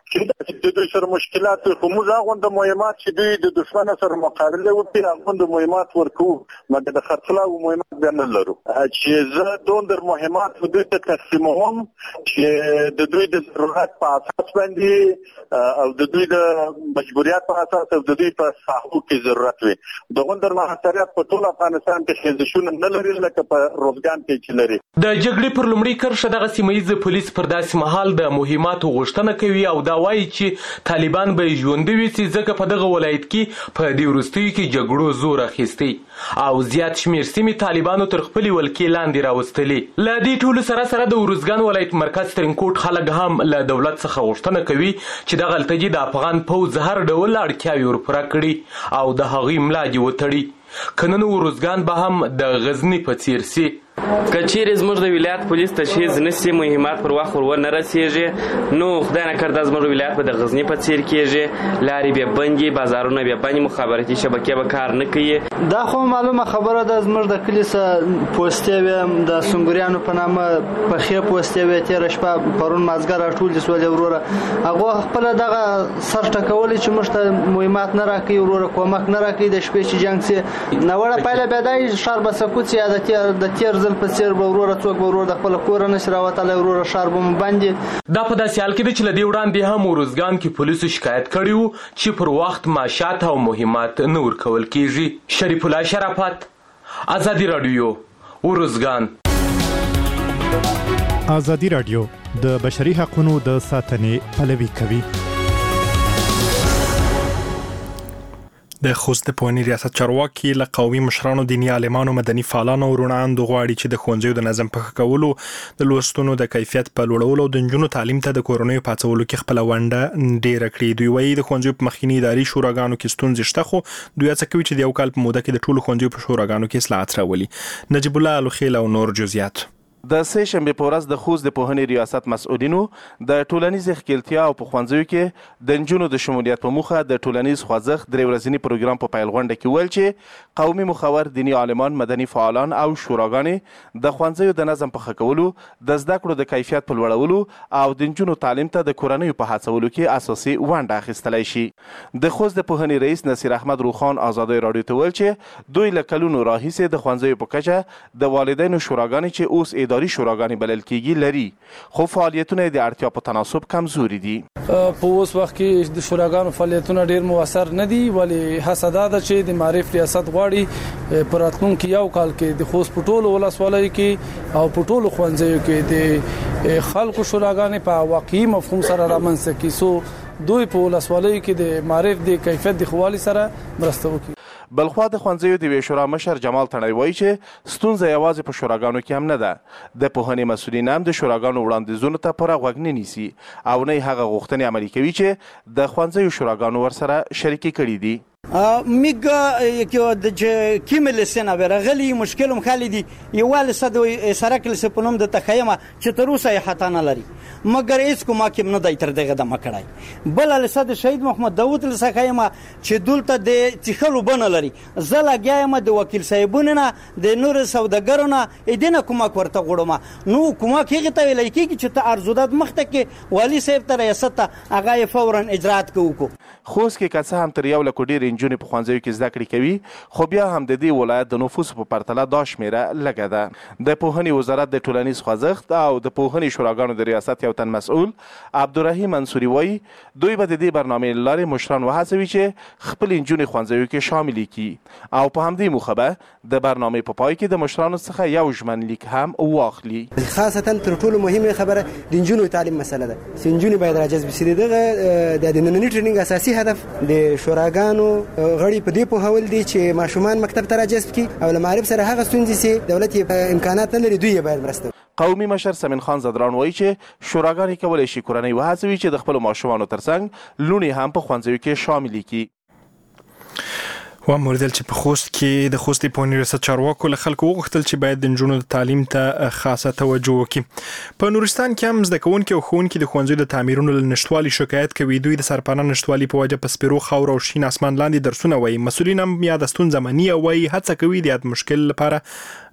چې د دوی سره مشکلات خو موږ هغه د مهمات چې دوی د دشمن سره مقابله وکړي هغه د مهمات ورکو مګر د خرڅلاو مهمات بیا نه لرو چې زه دوندر مهمات دوی ته تقسیموم چې د دوی د ضرورت په اساس باندې او د دوی د مجبوریت په اساس او د دوی په ساحو کې ضرورت وي دوندر محصولات په ټول افغانستان کې خېزشونه نه لري لکه په روزګان کې چې لري د جګړې پر لومړي کرښه دغه سیمه ییز پولیس پر داسې مهال د مهماتو غوښتنه کوي او دا وایي چې طالبان به ژوندي وي ځکه په دغه ولایت کې په دې وروستیو کې جګړو زور اخیستی او زیات شمیر سیمې طالبانو تر خپلې ولکې لاندې راوستلې له دې ټولو سره د ارزګان ولایت مرکز ترینکوټ خلک هم له دولت څخه غوښتنه کوي چې دغه هلته د افغان پوځ هر ډول اړتیاوې ورپوره کړي او د هغوی ملا دې وتړي که نن ارزګان به هم د غزني په څیر سي که چیرې زموږ د ولایت پولیس تجهیز نشي مهمات پر وخت ورونه رسیږي نو خدای نکرده زموږ ولایت به د غزني په څیر کېږي لارې بیا بندي بازارونه بیا بندي مخابراتي شبکې به کار نه کوي دا خو معلومه خبره ده زموږ د کلي څخه پوستې وې د سنګوریانو په نامه پخې پوستې وې تېره شپه پرون مازدیګر راټول دي سولې وروره هغه خپله دغه سر ټکولې چې موږ ته مهمات نه راکوي وروره کومک نه راکوي د شپې چې جنګ سي ناوړه پایله بیا دا ښار به سکوت سي د تېر ځل په څیر به وروره څوک به وروره د خپله کوره نشي راوتلی وروره ښار به مو بندي دا په داسې حال کې ده چې له دې وړاندې هم ارزګان کې پولیسو شکایت کړی و چې پر وخت معاشات او مهمات نه ورکول کیږي شریف الله شرافت ازادي راډیو ارزګان ازادي راډیو د بشري حقوقو د ساتنې پلوي کوي د خوست پوهنې ریاست چارواکي له قومي مشرانو دیني عالمانو مدني فعالانو وروڼاندو غواړي چې د ښوونځیو د نظم په ښه کولو د لوستونو د کیفیت په لوړولو او د نجونو تعلیم ته د کورنیو پاڅولو کې خپله ونډه ډیره کړي دوی وایي د ښوونځیو په مخکینی اداري شوراګانو کې ستونزې شته خو دوی هڅه کوي چې د یو کال په موده کې د ټولو ښوونځیو په شوراګانو کې اصلاحات راولي نجیب الله الخیل او نور جزئیات د سه شنبه په ورځ د خوست د پوهنې ریاست مسؤلینو د ټولنیز ښکیلتیا او په ښوونځیو کې د نجونو د شمولیت په موخه د ټولنیز خوځښت درې ورځني پروګرام په پیل غونډه کې ویل چې قومي مخور دیني عالمان مدني فعالان او شوراګانې د ښوونځیو د نظم په ښه کولو د زده کړو د کیفیت په لوړولو او د نجونو تعلیم ته د کورنیو په هڅولو کې اساسي ونډه اخیستلی شي د خوست د پوهنې رئیس نصیر احمد روخان ازادي راډیو ته ویل چې دوی له کلونو راهیسې د ښوونځیو په کچه د والدینو شوراګانې چې اوس اداري شوراګانې بلل کېږي لري خو فعالیتونه د اړتیا په تناسب کمزوري دي په اوس وخت کې د شوراګانو فعالیتونه ډیر موثر نه دي ولې حسدا ده چې د معرف ریاست غواړي پر راتلونکي یو کال کې د خوست په ټولو ولسوالیو کې او په ټولو ښوونځیو کې د خلکو شوراګانې په واقعي مفهوم سره رامنځته کړي سو دوی په ولسوالیو کې د معرف د کیفیت د خوالي سره مرسته وکړي بلخوا د ښوونځیو د یوې شورا مشر جمال تڼۍ وایي چې ستونزه یوازې په شوراګانو کې هم نه ده د پوهنې مسؤلین هم د شوراګانو وړاندیزونو ته پوره غوږ نه نیسي او نه هغه غوښتنې عملي کوي چې د ښوونځیو شوراګانو ورسره شریکې کړي دي میگه که ملسنا برغلی مشکلم خالی دی یوال صد سرکل سپنم د تخیمه چې تر اوسه حتا نه لري مګر هیڅ کومه کې نه دای تر دغه د مکړای بل له صد شهید محمد داوود لسخیمه چې دلته د تخلو بن لري زله گایم د وکیل صاحبونه نه د نور سوداګرونه ادینه کومه ورته غړم نو کومه کې ته ویل کېږي چې ته ارزودات مخته کې والی صاحب تر ریاست هغه فورا اجرات کوو خوست کې کڅه هم تر یو لکه ډیر انجونې په ښوونځیو کې زده کړې کوي خو بیا هم د دې ولایت د نفوس په پرتله دا شمیره لږه ده د پوهنې وزارت د ټولنیز خوځښت او د پوهنې شوراګانو د ریاست یو تن مسؤل عبدالرحیم منصوري وایي دوی به د دې برنامې له لارې مشران وهڅوي چې خپل انجونې ښوونځیو کې شاملې کړي او په همدې موخه به د برنامې په پای کې د مشرانو څخه یو ژمن لیک هم واخلي خاصتا تر ټولو مهمه خبره د انجونو تعلیم مسله ده چې انجونې باید راجذب شي دغه د نننی ټریننګ اساسي هدف د شوراګانو غړي په دې په حواله دي چې ماشومان مکتب ته راجذب کړي او له معرف سره هغه ستونزې چې دولت یې امکانات نه لري دوی باید مرسته قومي مشر سمین خان زدران وایي چې شوراګانې کولی شي کورنۍ وهڅوي چې د خپلو ماشومانو ترڅنګ لوڼې هم په ښوونځیو کې شاملې کړي و موردل چې په خوست کې د خوست په یونیورسيټي چارواکو له خلکو وغوښتل چې باید د نجونو تعلیم ته خاصه توجه وکړي. په نورستان کې هم زده کوونکي او ښوونکي د ښوونځیو د تعمیرونو له نشټوالي شکایت کوي. دوی د سرپناه نشټوالي په وجه په سپیرو خاور او شین اسمان لاندې درسونه وایي. مسؤلین هم یا د ستونزې مني او وایي هڅه کوي د مشکل لپاره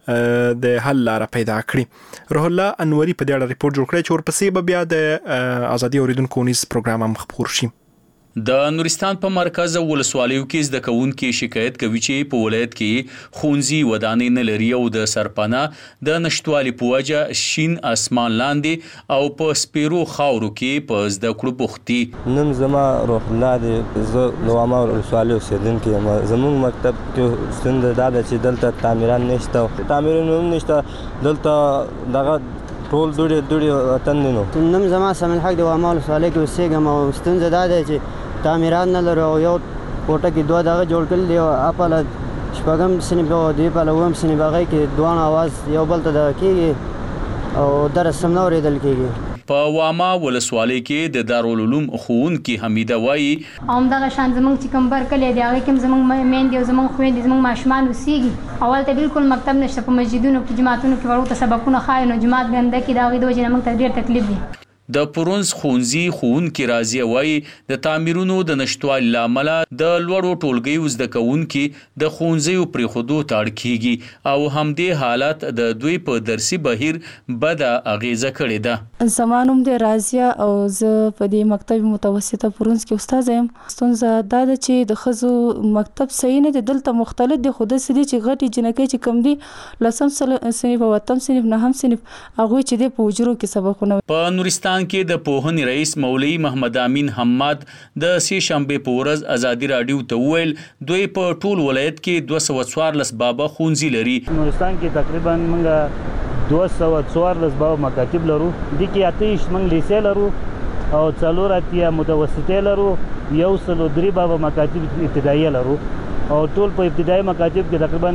د حل لاره پیدا کړي. روح الله انوري په دې اړه ریپورت جوړ کړی چې ورپسې به بیا د ازادي اوریدونکو نیز پروګرام هم خپور شي. د نورستان په مرکز ولسوالیو کې زده کوونکي شکایت کوي چې په ولایت کې ښوونځي ودانۍ نه لري او د سرپناه د نشټوالي په وجه شین اسمان لاندې او په سپیرو خاورو کې په زده کړو بوختي. نن زما روح الله دې زه نوامه ولسوالیو اوسېدونکی یم. زموږ مکتب کې ستونزه دا ده چې دلته تعمیرات نشته، تعمیرونه هم نشته، دلته دغه ټول دوړې وطن دی. نو نوم زما سمن حق د نوامه ولسوالۍ کې اوسېږم او ستونزه دا ده چې تعمیرات نه لرو او یو کوټه کې دوه دغه جوړ کړل دي. اپله شپږم صنف او دوی په اووم صنف هغه کې دوه اواز یو بل ته دغه کېږي او درس هم نه اورېدل کېږي. په واما ولسوالۍ کې د دارالعلوم ښوونکي حمیده وایي همدغه شان زموږ چې کوم برکلی دی هغې کې هم زموږ میندې او زموږ خویندې زموږ ماشومان اوسېږي. اول ته بالکل مکتب نشته، په مسجدونو په جماعتونو کې ورو ته سبقونه ښایي نو جماعت ګنده کې د هغې د وجې نه موږ ته ډېر تکلیف دی. د پرونز ښوونځي ښوونکي راضیه وایي د تعمیرونو د نشټوالي له امله د لوړو ټولګیو زده کوونکي د ښوونځیو پرېښودو ته اړ کېږي او همدې حالت د دوی په درسي بهیر بده اغیزه کړې ده. زما نوم دی راضیه او زه په دې مکتب متوسطه پرونز کې استاده یم. ستونزه دا ده چې د ښځو مکتب صحیح نه دی، دلته مختلف دی، خو داسې دي چې غټې جنکۍ چې کوم دي 10م صنف او 8م صنف 9م صنف هغوی چې دی په حجرو کې سبقونه. په نورستان کې د پوهنې رئیس مولوي محمد امین حماد د سې شنبې په ورځ ازادي راډیو ته وویل دوی په ټول ولایت کې 214 بابا ښوونځي لري. نورستان کې تقریبا موږ 214 بابا مکاتب لرو. دي کې 28 موږ لیسې لرو او 4 متوسطې لرو، 103 بابا مکاتب ابتدائیه لرو او ټول په ابتدائي مکاتب کې تقریبا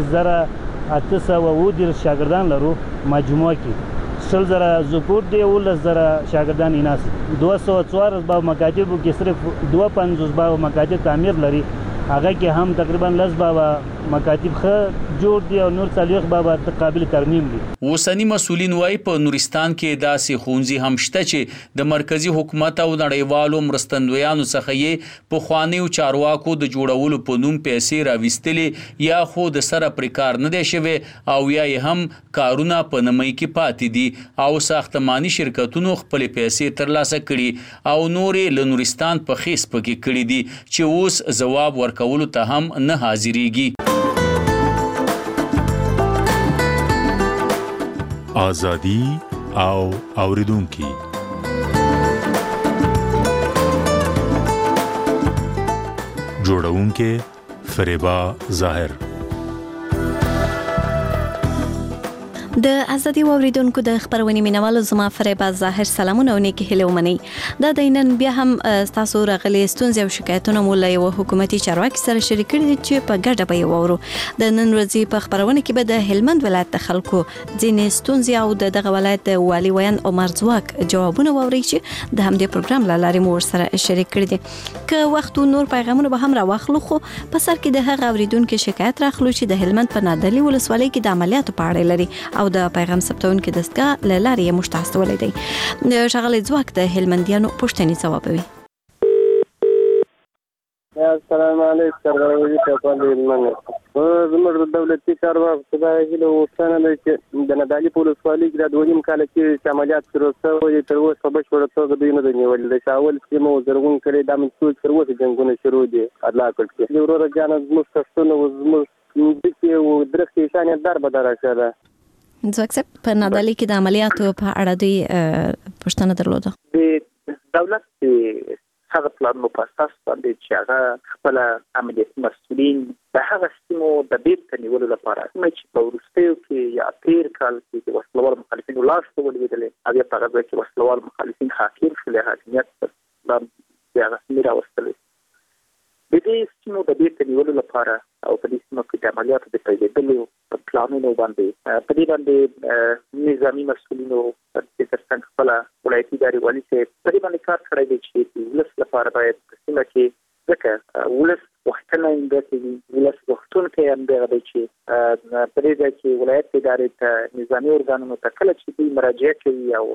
810 شاګردان لرو. مجموعه کې 100,000 ذکور دی، 11,000 شاګردان اناث. 214 باب مکاتب کې صرف 52 باب مکاتب تعمیر لري، هغه کې هم تقریبا 10 باب مکاتب ښه جوړ دي او نور 40 باب قابل ترمیم دي. اوسنی مسؤلین وایي په نورستان کې داسې ښوونځي هم شته چې د مرکزی حکومت او نړیوالو مرستندویانو څخه یې په خوانیو چارواکو د جوړولو په نوم پیسې راوستلې یا خو د سره پر کار نه دی شوی او یا یې هم کارونه په نمای کې پاتې دي او ساختماني شرکتونو خپل پیسې ترلاسه کړي او نورې له نورستان په خیس پکې کړي دي چې اوس ځواب ورکولو ته هم نه حاضرېږي. آزادی او اوریدونکي جوړونکي فریبا ظاهر. د ازادي اوریدونکو د خبرونې مینوالو زما فریبا ظاهر سلامونه او نیکی هیله ومني. دا دینن بیا هم تاسو راغلي ستونزې او شکایتونه مو له یو حکومتي چارواکي سره شریک کړي چې په ګډه به یې واورو. د نن ورځې په خبرونه کې به د هلمند ولایت د خلکو ځینې ستونزې او دغه ولایت د والي ویان عمر ځواک جوابونه واوري چې د همدې پروګرام له لارې مو ورسره شریک کړي دي. که وخت نور پیغامونه به هم راواخلو خو په سر کې د هغه اوریدونکو شکایت راخلو چې د هلمند په نادلي ولسوالۍ کې د عملیاتو په اړه لري او د پیغام ثبتونکو دستګاه له لارې یې مشتاستولی دی. ښاغلی ځواک د هلمندیانو پوښتنې ځوابوي. السلام علیکم سرغړوي په پاندې هلمند زموږ د دولتي چارواکو دا هیله وستانه ده چې د نادعلي په ولسوالۍ کې د 2 کال کې عملیات شروع شوي تر اوسه په بشپړه توګه دوی نه دي نیولي. د شاول سیمه زرغون کړي دا منسوخ تر اوسه جنګونه شروع دي. الله کړ چې وروره جان زموږ پښتون او زموږ د کې درختي شان در بدره کړه. ځکه چې په نادعلي کې د عملیاتو په اړه دوی پوښتنه درلوده. د دولت هغه پلان مو په اساس باندې چې هغه خپل عملیاتي مسؤلین د هغه سیمو د بیرته نیولو لپاره چې په وروستیو کې یا تیر کال کې د وسلوال مخالفینو لاس ته ولوېدلې او یا په هغه ځای کې وسلوال مخالفین حاکم شول، حاکمیت د هغه سیمې راوستلې. د دې سیمو د بیرته نیولو لپاره او په دې سیمو کې د عملیاتو د پیلېدلو په پلانونو باندې په دې باندې نظامي مسؤلینو د ترڅنګ خپل ولایتي ادارې والي صاحب په دې باندې کار کړی دی چې ولس لپاره باید په سیمه کې ځکه ولس وخت ټاکنه هم کوي ولس غوښتونکی هم دغه دی چې په دې ځای کې ولایت ادارې ته نظامي ارګانونو ته کله چې دوی مراجعه کوي او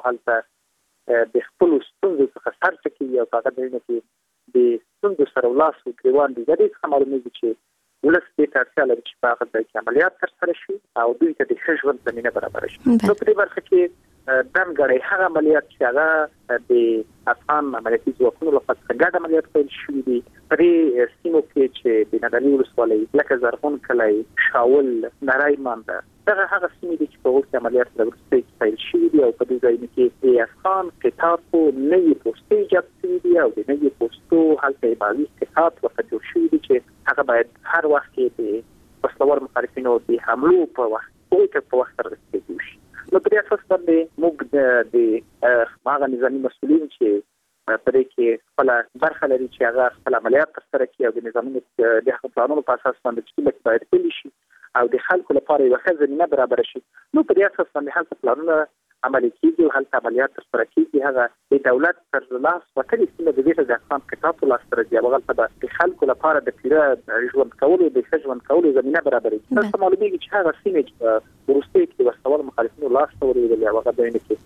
هلته د خپلو ستونزو څخه سر ټکوي او په هغه ځایونو کې د ستونزو سره ولاس ګریوان دي د دې څخه معلومیږي چې ولس دې ته اړتیا لري چې په هغه ځای کې عملیات ترسره شي او دوی ته د ښه ژوند زمینه برابره شي. نو په دې برخه کې ځانګړی هغه عملیات چې هغه د افغان عملیاتي ځواکونو لخوا څخه ګډ عملیات پیل شوي دي په دې سیمو کې چې د نادعلي ولسوالۍ لکه زرغون کلی، شاول، نری مانده دغه هغه سیمې دي چې په هغو کې عملیات له وروسته پیل شوي دي او په دې ځایونو کې د افغان قطارو نوي پوستې ایجاد شوي دي او د نوي پوستو هلته بعضي قطعات ورته جوړ شوي دي چې هغه باید هر وخت کې د وسلوال مخالفینو د حملو په وخت په وخت سره رسېدلی وشي. نو په دې اساس باندې موږ د هغه نظامي مسؤلین چې په دې کې خپل برخه لري چې هغه خپل عملیات ترسره کړي او د نظامي د هغه پلانونو په اساس باندې چې باید پلي شي او د خلکو لپاره یو ښه زمینه برابر شي. نو په دې اساس باندې هلته پلانونه عملي کېږي او هلته عملیات ترسره کېږي. هغه د دولت تر لاس وتلې سیمه د دې د افغان قطعاتو لاسته راځي او هلته د خلکو لپاره د پیره ژوند کولو د ښه ژوند کولو زمینه برابروي. تاسو معلومیږي چې هغه سیمې چې وروسته کې وسلوال مخالفینو لاسته ورغلي او هغه ځایونه کې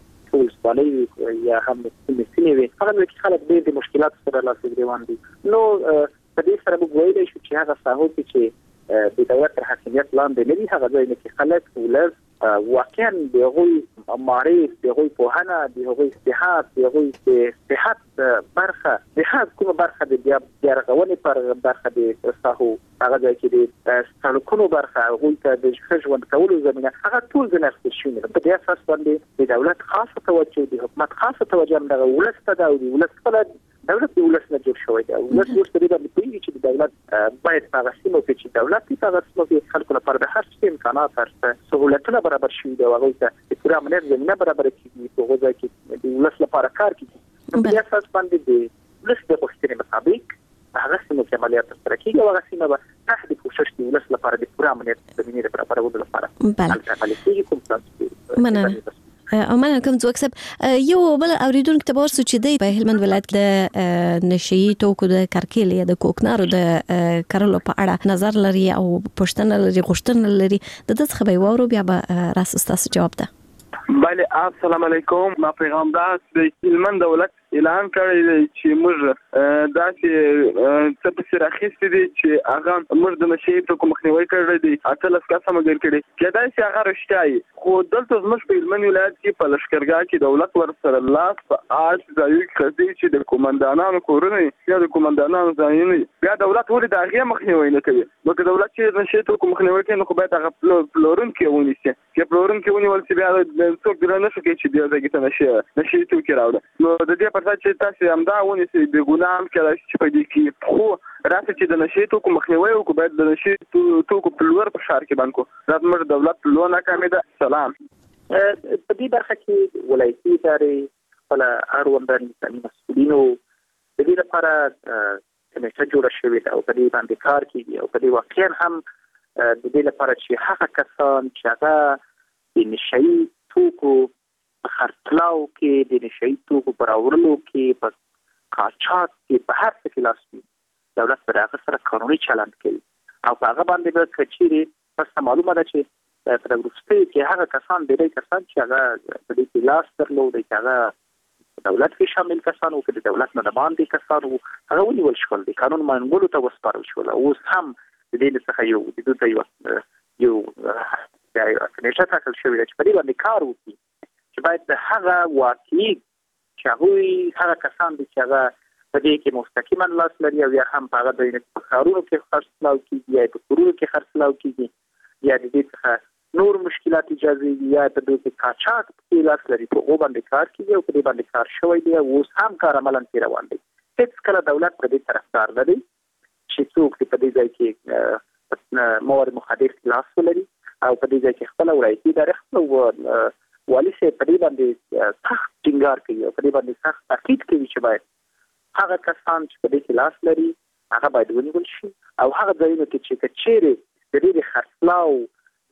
ولسوالۍ یا هم سیمې وي هغه کې خلک ډېر د مشکلات سره لاس ګریوان دي. نو په دې سره موږ ویلی شو چې هغه ساحو کې چې د دولت تر حاکمیت لاندې نه دي هغه ځایونه کې خلک ولس واقعا د هغوی معارف، د هغوی پوهنه، د هغوی صحت، د هغوی صحت برخه د هر کومه برخه د بیا رغونې پر برخه د ساحو هغه ځای کې د سړکونو برخه هغوی ته د ښه ژوند کولو زمینه هغه ټول ځینې اخیستل شوي دي. په دې اساس باندې د دولت خاصه توجه د حکومت خاصه توجه هم دغه ولس ته ده او د ولس خپله دولت د ولس نه جوړ شوی دی. ولس اوس په دې باندې پوهېږي چې د دولت باید په هغه سیمو کې چې دولت وي په هغه سیمو کې خلکو لپاره د هر څه امکانات هر سهولتونه برابر شوي دي او هغوی ته د پوره امنیت زمینه برابره کېږي په هغو ځای کې د ولس لپاره کار کېږي. په دې اساس باندې د ولس د غوښتنې مطابق هغه سیمو کې عملیات ترسره کېږي او هغه سیمه به تحت کوشش د ولس لپاره د پوره امنیت زمینې د برابرولو لپاره هلته عملي کېږي. کوم پلان او مننه کوم ځواک صاحب. یو بل اوریدونکو ته به ورسو چې دی په هلمند ولایت د نشهیي توکو د کرکیل یا د کوکنارو د کرلو په اړه نظر لري او پوښتنه لري غوښتنه لري د دې څخه به واورو بیا به راسو ستاسو جواب ده. بله السلام علیکم. ما پیغام ده د هلمند ولایت اعلان کړی دی چې موږ داسې څه پسې راخیستي دي چې هغه موږ د نشهیي توکو مخنیوی کړی دی 18 کسه مګر کړي کېدای شي هغه رښتیا وي خو دلته زموږ په هلمند ولایت کې په لښکرګاه کې دولت ورسره لاس په اړ ځایو کې چې د کومندانانو کورونه یا د کومندانانو ځایونه بیا دولت ولې د هغې مخنیوی نه کوي. نو که دولت چې نشهیي توکو مخنیوی کوي نو خو باید هغه پلورونکي ونیسي چې پلورونکي ونیول شي بیا څوک ګران نه شي کوي چې دې ځای کې ته نشهیي توکي راوړه. نو د دې پر چې تاسو همدا ونیسئ د ګناه هم کېدای شي چې په دې کې خو راسه چې د نشهیي توکو مخنیوی وکړو باید د نشهیي توکو پلور په ښار کې بند کړو. دا زموږ دولت لویه ناکامي ده. سلام. په دې برخه کې ولایتي ادارې خپله اړونده نظامي مسؤلینو د دې لپاره کمیټه جوړه شوې ده او په دې باندې کار کېږي او په دې واقعا هم د دې لپاره چې هغه کسان چې هغه د نشهیي توکو په خرڅلاو کې د نشهیي توکو په راوړلو کې په قاچاق کې په هر څه کې لاس وي دولت پر هغه سره قانوني چلند کوي او په هغه باندې به که چیرې تاسو معلومه ده چې په وروستیو کې هغه کسان ډېری کسان چې هغه په دې کې لاس درلودی چې هغه دولت کې شامل کسان وو که د دولت نه د باندې کسان وو هغه ونیول شول د قانون منګولو ته وسپارل شول. اوس هم د دې څخه یو د دوی ته یو کمیټه ټاکل شوې ده چې په دې باندې کار وکړي چې باید د هغه واقعي چې هغوی هغه کسان دي چې هغه په دې کې مستقیما لاس لري او یا هم په هغه ځایونو کې په ښارونو کې خرڅلاو کېږي یا په کورونو کې خرڅلاو کېږي یا د دې څخه نور مشکلات ایجادوي یا په دې کې قاچاق کې لاس لري په هغو باندې کار کېږي او په دې باندې کار شوی دی او اوس هم کار عملاً پرې روان دی. هېڅکله دولت په دې طرفدار نه دی چې څوک په دې ځای کې مواد مخدر لاس ولري او په دې ځای کې خپله ولایتي ادارې خپله والي صاحب په دې باندې سخت ټینګار کوي او په دې باندې سخت تاکید کوي چې باید هغه کسان چې په دې کې لاس لري هغه باید ونیول شي او هغه ځایونه کې چې که چیرې د دې خرڅلاو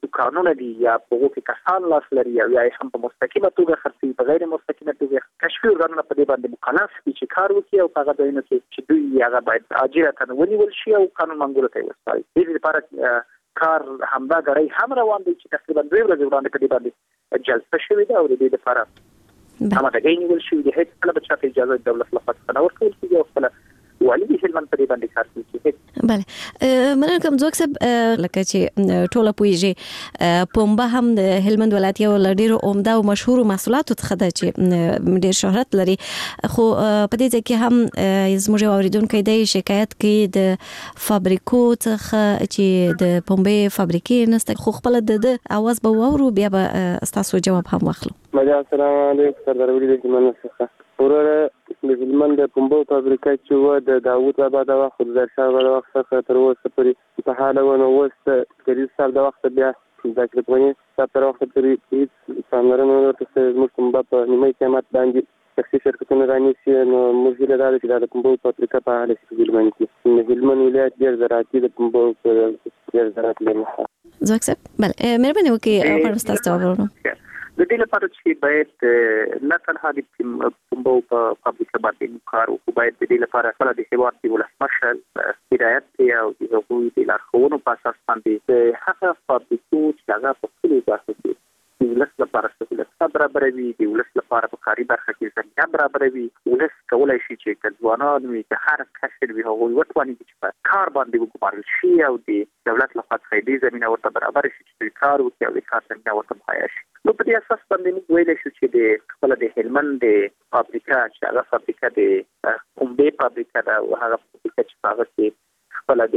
دوکانونه دي یا په هغو کې کسان لاس لري او یا هم په مستقیمه توګه خرڅوي په غیر مستقیمه توګه کشفي ارګانونه په دې باندې مکلف دي چې کار وکړي او په هغه ځایونو کې چې دوی هغه باید عاجله ونیول شي او قانون منګولو ته وسپاري. دې لپاره کار همدا غړی هم روان دی چې تقریبا 2 ورځې وړاندې په دې باندې جلسه شوې ده او د دې لپاره همغږي نیول شوې ده. هیڅ کله به چاته اجازه دولت لخوا څخه نه ورکول کېږي او خپله والي د هلمند په دې باندې کار کوي. بله مننه کوم ځواک صاحب، لکه چې ټوله پوهیږي پنبه هم د هلمند ولایت یو له ډېرو عمده او مشهورو محصولاتو څخه ده چې ډېر شهرت لري، خو په دې ځای کې هم زموږ یو اورېدونکی دی شکایت کوي د فابریکو څخه چې د پنبې فابریکې نشته، خو خپله د اواز به واورو بیا به ستاسو جواب هم واخلو. السلام علیکم، سردار ولی د هلمند څخه. وروره د هلمند د پنبو فابریکه چې وه د داود بابا د وخت د ظاهرشاه بابا د وخت څخه تر اوسه پورې په حاله وه، نو اوس کریز صاحب د وخته بیا د اشرف غني صاحب تر وخته پورې هېڅ پاملرنه ونه ورته شوې. زموږ پنبه په نیمه قیمت باندې شخصي شرکتونه رانیسي، نو موږ هیله دا ده چې دا د پنبو فابریکه فعاله شي په هلمند کې. د هلمند ولایت ډېر زراعتي د پنبو ډېر زراعت لري. ځواک صاحب، بله مهرباني وکړئ غواړم ستاسو ځواب واورو. د دې لپاره چې باید نه تنها د پنبو په فابریکه باندې کار وکړو، باید د دې لپاره خپله د هېواد د ولسمشر هدایت دی او د هغوی د لارښوونو په اساس باندې د هغه فابریکو چې هغه په خپلو برخو کې د ولس لپاره سهولتونه برابروي، د ولس لپاره په کاري برخه کې زمینه برابروي. ولس کولی شي چې که ځوانان وي که هر کس وي هغوی وتوانېږي چې په کار باندې وګمارل شي او د دولت لخوا څخه دې زمینه ورته برابره شي چې دوی کار وکړي او د کار زمینه ورته مهیا شي. نو په دې اساس باندې موږ ویلی شو چې د خپله د هلمند د فابریکه چې هغه فابریکه د پنبې فابریکه ده او هغه فابریکه چې په هغه کې خپله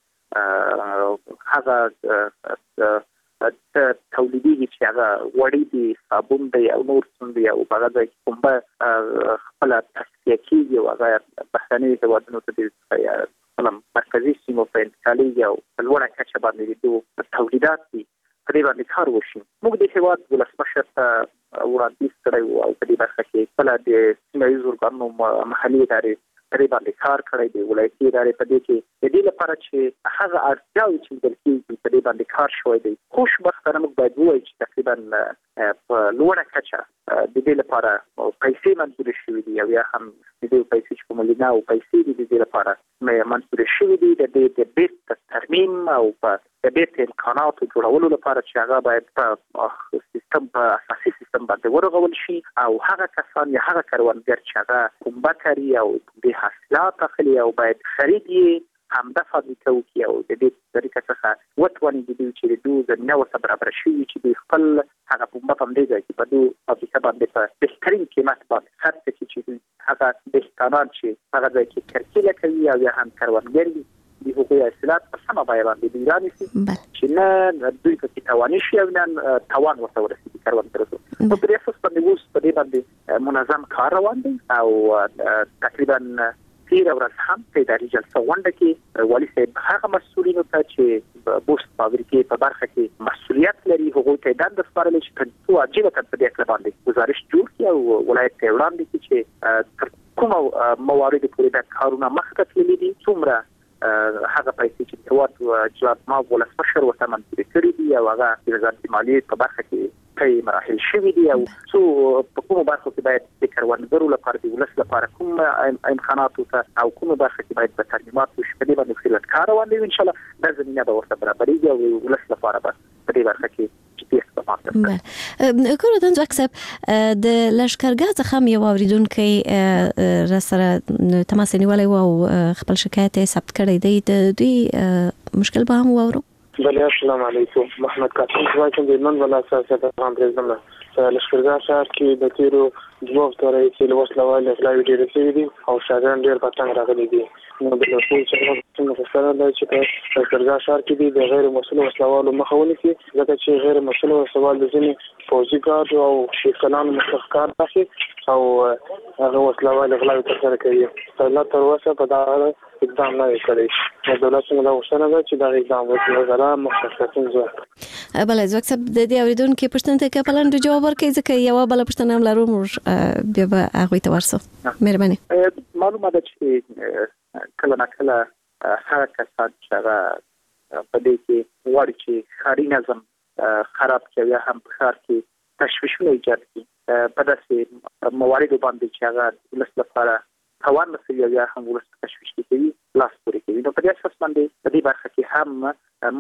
د هغه تولیدېږي چې هغه غوړي دي، صابون دی او نور څه دي او په هغه ځای کې پنبه خپله تصفیه کېږي او هغه بهرنیو هېوادونو ته د خپله مرکزي سیمو ته انتقالېږي او په لوړه کچه باندې د تولیدات دي په دې باندې کار وشي. موږ د هېواد ولسمشر ته وړاندیز کړی و او په دې برخه کې خپله د سیمه ییزو ارګانونو محلي ادارې په دې باندې کار کړی دی، ولایتي ادارې په دې کې د دې لپاره چې هغه اړتیاوې چې لیدل کېږي په دې باندې کار شوی دی. خوشبختانه موږ باید ووایو چې تقریبا په لوړه کچه د دې لپاره پیسې منظورې شوي دي او یا هم د دې پیسې چې په ملینا او پیسې دي د دې لپاره منظورې شوي دي د دې د بیرته ترمیم او د بیرته امکاناتو جوړولو لپاره چې هغه باید په سیستم په اساسي سیستم باندې ورغول شي او هغه کسان یا هغه کروندګر چې هغه پنبه کري او د حاصلات اخلي او باید خرید یې همدا فابریکه وکړي او د دې طریقه څخه وتوانېږي چې د دوی زمینه ورته برابره شوي چې دوی خپل هغه پنبه په همدې ځای کې په دوی فابریکه باندې په بهترین قیمت باندې خرڅ کړي چې دوی هغه دهقانان چې هغه ځای کې کرکیله کوي او یا هم کروندګر وي د هغوی حاصلات په سمه بیه باندې دوی رانیسي چې نه دوی پکې تاواني شي او نه تاوان ورته ورسېږي کروندګرو ته. نو په دې اساس باندې اوس په دې باندې منظم کار روان دی او تقریبا تېره ورځ هم په اداري جلسه غونډه کې والي صاحب هغه مسؤلینو ته چې بوست فابریکې په برخه کې مسؤلیت لري هغوی ته دنده سپارلې چې تر څو عاجله په دې اړه باندې گزارش جوړ کړي او ولایت ته وړاندې کړي چې تر کومو مواردو پورې دا کارونه مخکې تللي دي، څومره هغه پیسې چې د هېواد جلات ولسمشر ورته منظورې کړي دي او هغه د وزارت مالیې په برخه کې ټاکلي مراحل شوي دي او څو په کومو برخو کې باید د کروندګرو لپاره د ولس لپاره کوم امکانات او کومو برخو کې باید په ترمیمات وشي په دې باندې خلک کار روان دي. ان شاء الله دا زمینه به ورته برابرېږي او ولس لپاره به په دې برخه کې کوم د ځکسب د لشکرګاه څخه یو اوریدونکو را سره تماس نیولای او خپل شکایت یې ثبت کړی دی د دوی مشکل به هم وورو. بله السلام علیکم، محمد قاسم وایم د هلمند ولایت سیاست غام پرېږدم. لشکرګاه ښار کې د تیرو دوه هفتو راهیسې له وسلوالو غلاوې ډېرې شوې دي او شاګردان ډېر په تنګ راغلي دي. نو د مسؤل څخه مفسره ده چې په لشکرګاه ښار کې د غیر مسؤل وسلوالو مخه ونیسي، ځکه چې غیر مسؤل وسلوال د ځینې پوځي ګارډ او شیکلانو مخکښ کار اخلي او هغه وسلوال غلاوې ترسره کوي. دولت تر اوسه په دا اقدام نه کړی. دولت څنګه دا غوښتنه ده چې دا اقدام وکړي غلا مخکښین زو بله ځکه د دې اوریدونکو پښتنه ته کپلان د جواب ورکړي ځکه یو بل پښتنه هم لرو موږ بیا به هغه ته ورسو. مهرباني. معلومه ده چې کله نه کله هغه کسان چې هغه په دې کې غواړي چې ښاري نظم خراب کړي یا هم په ښار کې تشویشونه ایجاد کړي په داسې مواردو باندې چې هغه ولس لپاره تاوان رسوي یا هم ولس تشویش کوي لاس پورې کوي. نو په دې اساس باندې په دې برخه کې هم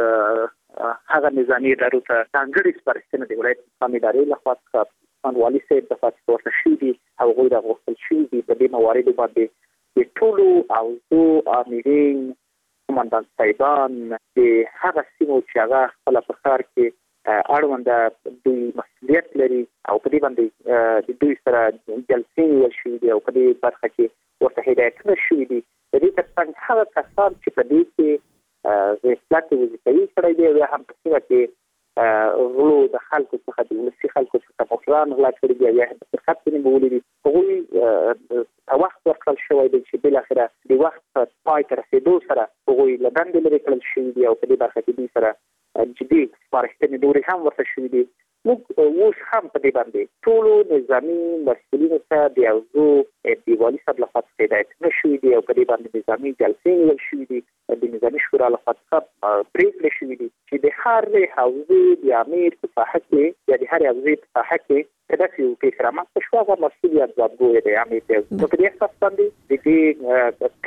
موږ هغه نظامي ادارو ته ځانګړي سپارښتنه د ولایت اسلامي ادارې لخوا څخه والي صاحب د فاتح ورته شوي دي او هغوی د غوښتل شوي دي په دې مواردو باندې د ټولو اوضاع آمرین قماندان صاحبان د هغه سیمو چې هغه خپله په ښار کې اړونده دوی مسؤلیت لري او په دې باندې د دوی سره جلسې نیول شوي دي او په دې برخه کې ورته هدایتونه شوي دي. د دې ترڅنګ هغه کسان چې په دې کې د اصلاح وظیفوي کړی دی یا هم په سیمه کې غلو د خلکو څخه د ولسي خلکو څخه موټران غلا کړي دي یا د سرحد کې نیولي دي هغوی ته وخت ورکړل شوی دی چې بالاخره د وخت په پای ته رسېدو سره هغوی له دندې لرې کړل شوي دي او په دې برخه کې دوی سره جدي سپارښتنې نورې هم ورته شوي دي. موږ اوس هم په دې باندې ټولو نظامي مسؤلینو ته د اوضاع د والي صاحب لخوا څخه هدایتونه شوي دي او په دې باندې نظامي جلسې نیول شوي دي. د نظامي شورا لخوا څخه پرېکړې شوي دي چې د هرې حوزې د امیر په ساحه کې یا د هرې حوزې په ساحه کې که داسې یو پېښه رامنځته شوه هغه مسؤل یا ځوابګوی دی امیر دی. نو په دې اساس باندې د دې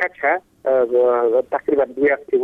کچه تقریبا 2 هفتې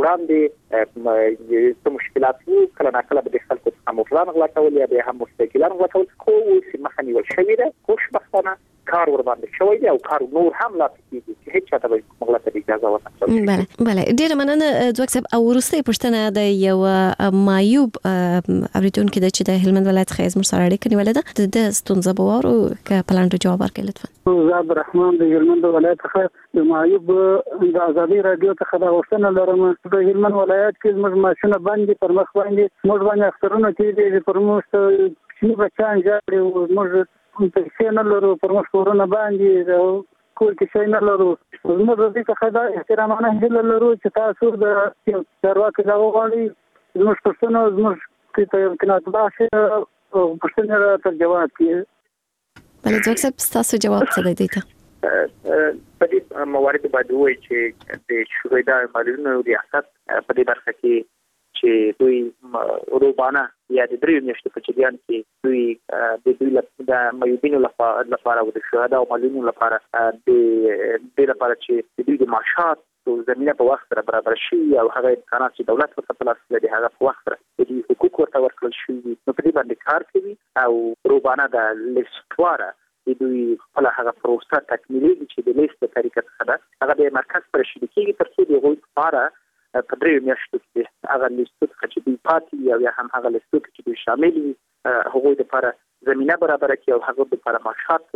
وړاندې څه مشکلات وو کله ناکله به د خلکو څخه موټران غلا کول یا بیا هم موټرسایکلان غلا کول خو اوس مخه نیول شوې ده. خوشبختانه کار ورباندې شوی دی او کار نور هم لا کېږي چې هیڅ چاته به مغله ته اجازه ورنکړل. بله ډېره مننه ځواک صاحب. او وروستۍ پوښتنه د یو معیوب اورېدونکي ده چې د هلمند ولایت څخه زموږ سره اړیکه نیولې ده د ستونزه به واورو که په لاندې جواب ورکړئ لطفا. زه عبدالرحمن د هلمند ولایت څخه د معیوب د ازادي راډیو څخه دا غوښتنه لرم. د هلمند ولایت کې زموږ ماشونه باندې پر مخ باندې موږ باندې اخترونه کېږي پر موږ کوچني بچیان جاړي موږ پیسې نه لرو پر موږ کورونه باندې کور کې شی نه لرو. زموږ د دې څخه دا احترامانه هیله لرو چې تاسو د چارواکي دا وغواړئ زموږ پوښتنه زموږ ته امکانات باشي پوښتنې راته جواب کړي. بله ځواک صاحب ستاسو جواب څه دی دې ته؟ په دې مواردو باندې وایي چې د شورای ادارې معلولینو ریاست په دې برخه کې چې دوی روبانه یا د 3 میاشتو په جریان کې دوی د معیوبینو لپاره او د شهدا او معلولینو لپاره د دې لپاره چې دوی د معاشات او زمینه په وخت سره برابر شي او هغه امکانات چې دولت ورته په لاس کې لري هغه په وخت سره د حقوق ورته ورکړل شي. نو په دې باندې کار کوي او روبانه د لیستواره دوی خپل هغه پروسه تکمیلي چې د لیست په طریقه څخه ده هغه د مرکز پر شریکي تر څو د غوښتنې لپاره په 3 میاشتو کې هغه لیستو چې دوی پاتې یا هم هغه لیستو چې دوی شامل وي هغوی لپاره زمینه برابر کړي او هغه لپاره معاشات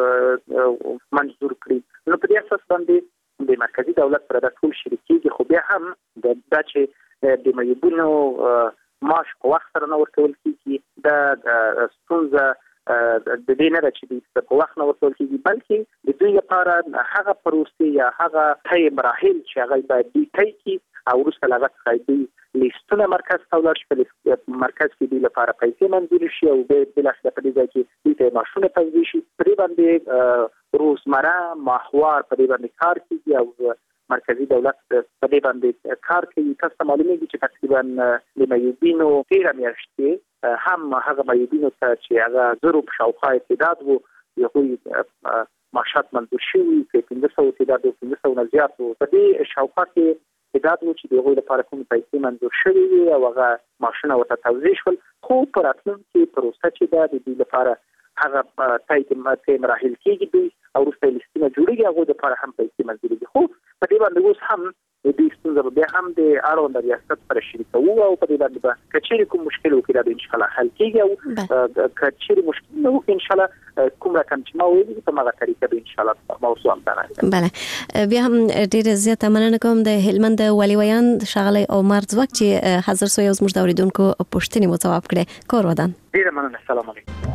منظور کړي. نو په دې اساس باندې د مرکزی دولت پر د ټول شریکي خو بیا هم د چې د معیوبینو معاش په وخت سره نه ورکول کیږي د ستونزه د دې نه چې په وخت نه ورکول کیږي بلکې د دوی لپاره هغه پروسې یا هغه طی مراحل چې هغه باید دوی طی کړي او وروسته له هغه څخه دوی لیستونه مرکز ته ولاړ شي. په مرکز کې دوی لپاره پیسې منظور شي او بالاخره په دې ځای کې دوی ته معاشونه توزیع شي. په دې باندې روزمره ماهوار په دې باندې کار کیږي او مرکزی دولت په دې باندې کار کوي. تاسو معلومیږي چې تقریبا د معیوبینو 13 میاشتې هم هغه معیوبینو ته چې هغه زرو په شاوخوا تعداد وو یو معاشات منظور شوي په 1500 تعداد او 1500 نه زیات وو. په دې شاوخوا کې تعداد وو چې دغه لپاره کوم پیسې منظور شوي وي او هغه معاشونه ورته توزیع شول. خو په راتلونکي پروسه چې دا د دې لپاره هغه طی مراحل کېږي دوی او وروسته لیستونه جوړېږي هغوی لپاره هم پیسې منظورېږي. خو په دې باندې اوس هم د دوی ستونزه به بیا هم د اړونده ریاست سره شریکوو او په دې باندې به که چېرې کوم مشکل وکړي دا به انشاءالله حل کېږي او که چېرې مشکل نه وکړي انشاءالله کوم رقم چې ما ویلي په همغه طریقه به انشاءالله موضوع همدغه. بله بیا هم ډېره زیاته مننه کوم د هلمند والي ویاند ښاغلی عمر ځواک چې حاضر سوی او زموږ د اورېدونکو پوښتنې مو ځواب کړې. کور ودان. ډېره مننه. السلام علیکم.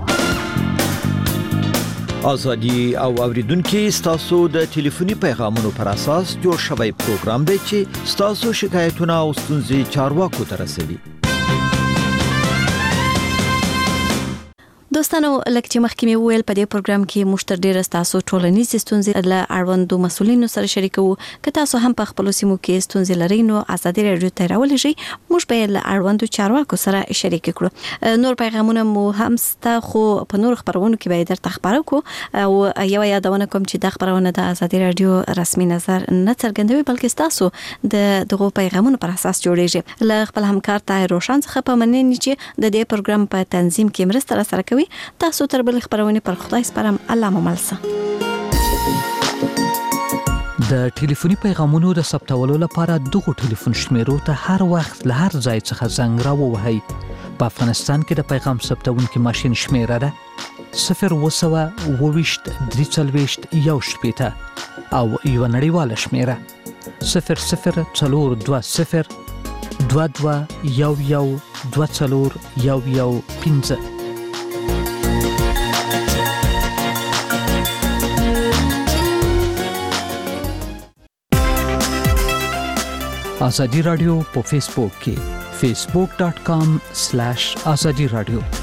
ازادي او اوریدونکو ستاسو د ټلیفوني پیغامونو پر اساس جوړ شوی پروګرام دی چې ستاسو شکایتونه او ستونزې چارواکو ته رسوي. دوستانو لکه چې مخکې مې وویل په دې پروګرام کې موږ تر ډیره تاسو ټولنیزې ستونزې له اړوندو مسؤلینو سره شریکو. که تاسو هم په خپل سیمو کې ستونزې لرئ نو ازادي رادیو ته راولئ شئ، موږ به له اړوندو چارواکو سره شریک کړو. نور پیغامونه مو هم ستا خو په نور خبرونو کې به درته خبرو کو او یو یادونه کوم چې د خبرونه د ازادي رادیو رسمي نظر نه څرګندوي بلکې تاسو د دغه پیغامونو پر اساس جوړیږي. له خپل همکار طاهر روشن څخه په مننه چې د دې پروګرام په تنظیم کې مرسته سره کوي. تاسو تر بل خبرونه پر خدای سپارم. الله مو ملسه. د ټلیفوني پیغامونو د ثبتولو لپاره دغه ټلیفون شمیرو ته هر وخت له هر ځای څخه زنګ راووهئ. په افغانستان کې د پیغام ثبتونکو ماشين شمیره ده 020 340 1 او یو نړیواله شمیره 0042 22 11 15. ازادي رادیو په فیسبوک کې facebook.com/azadi radio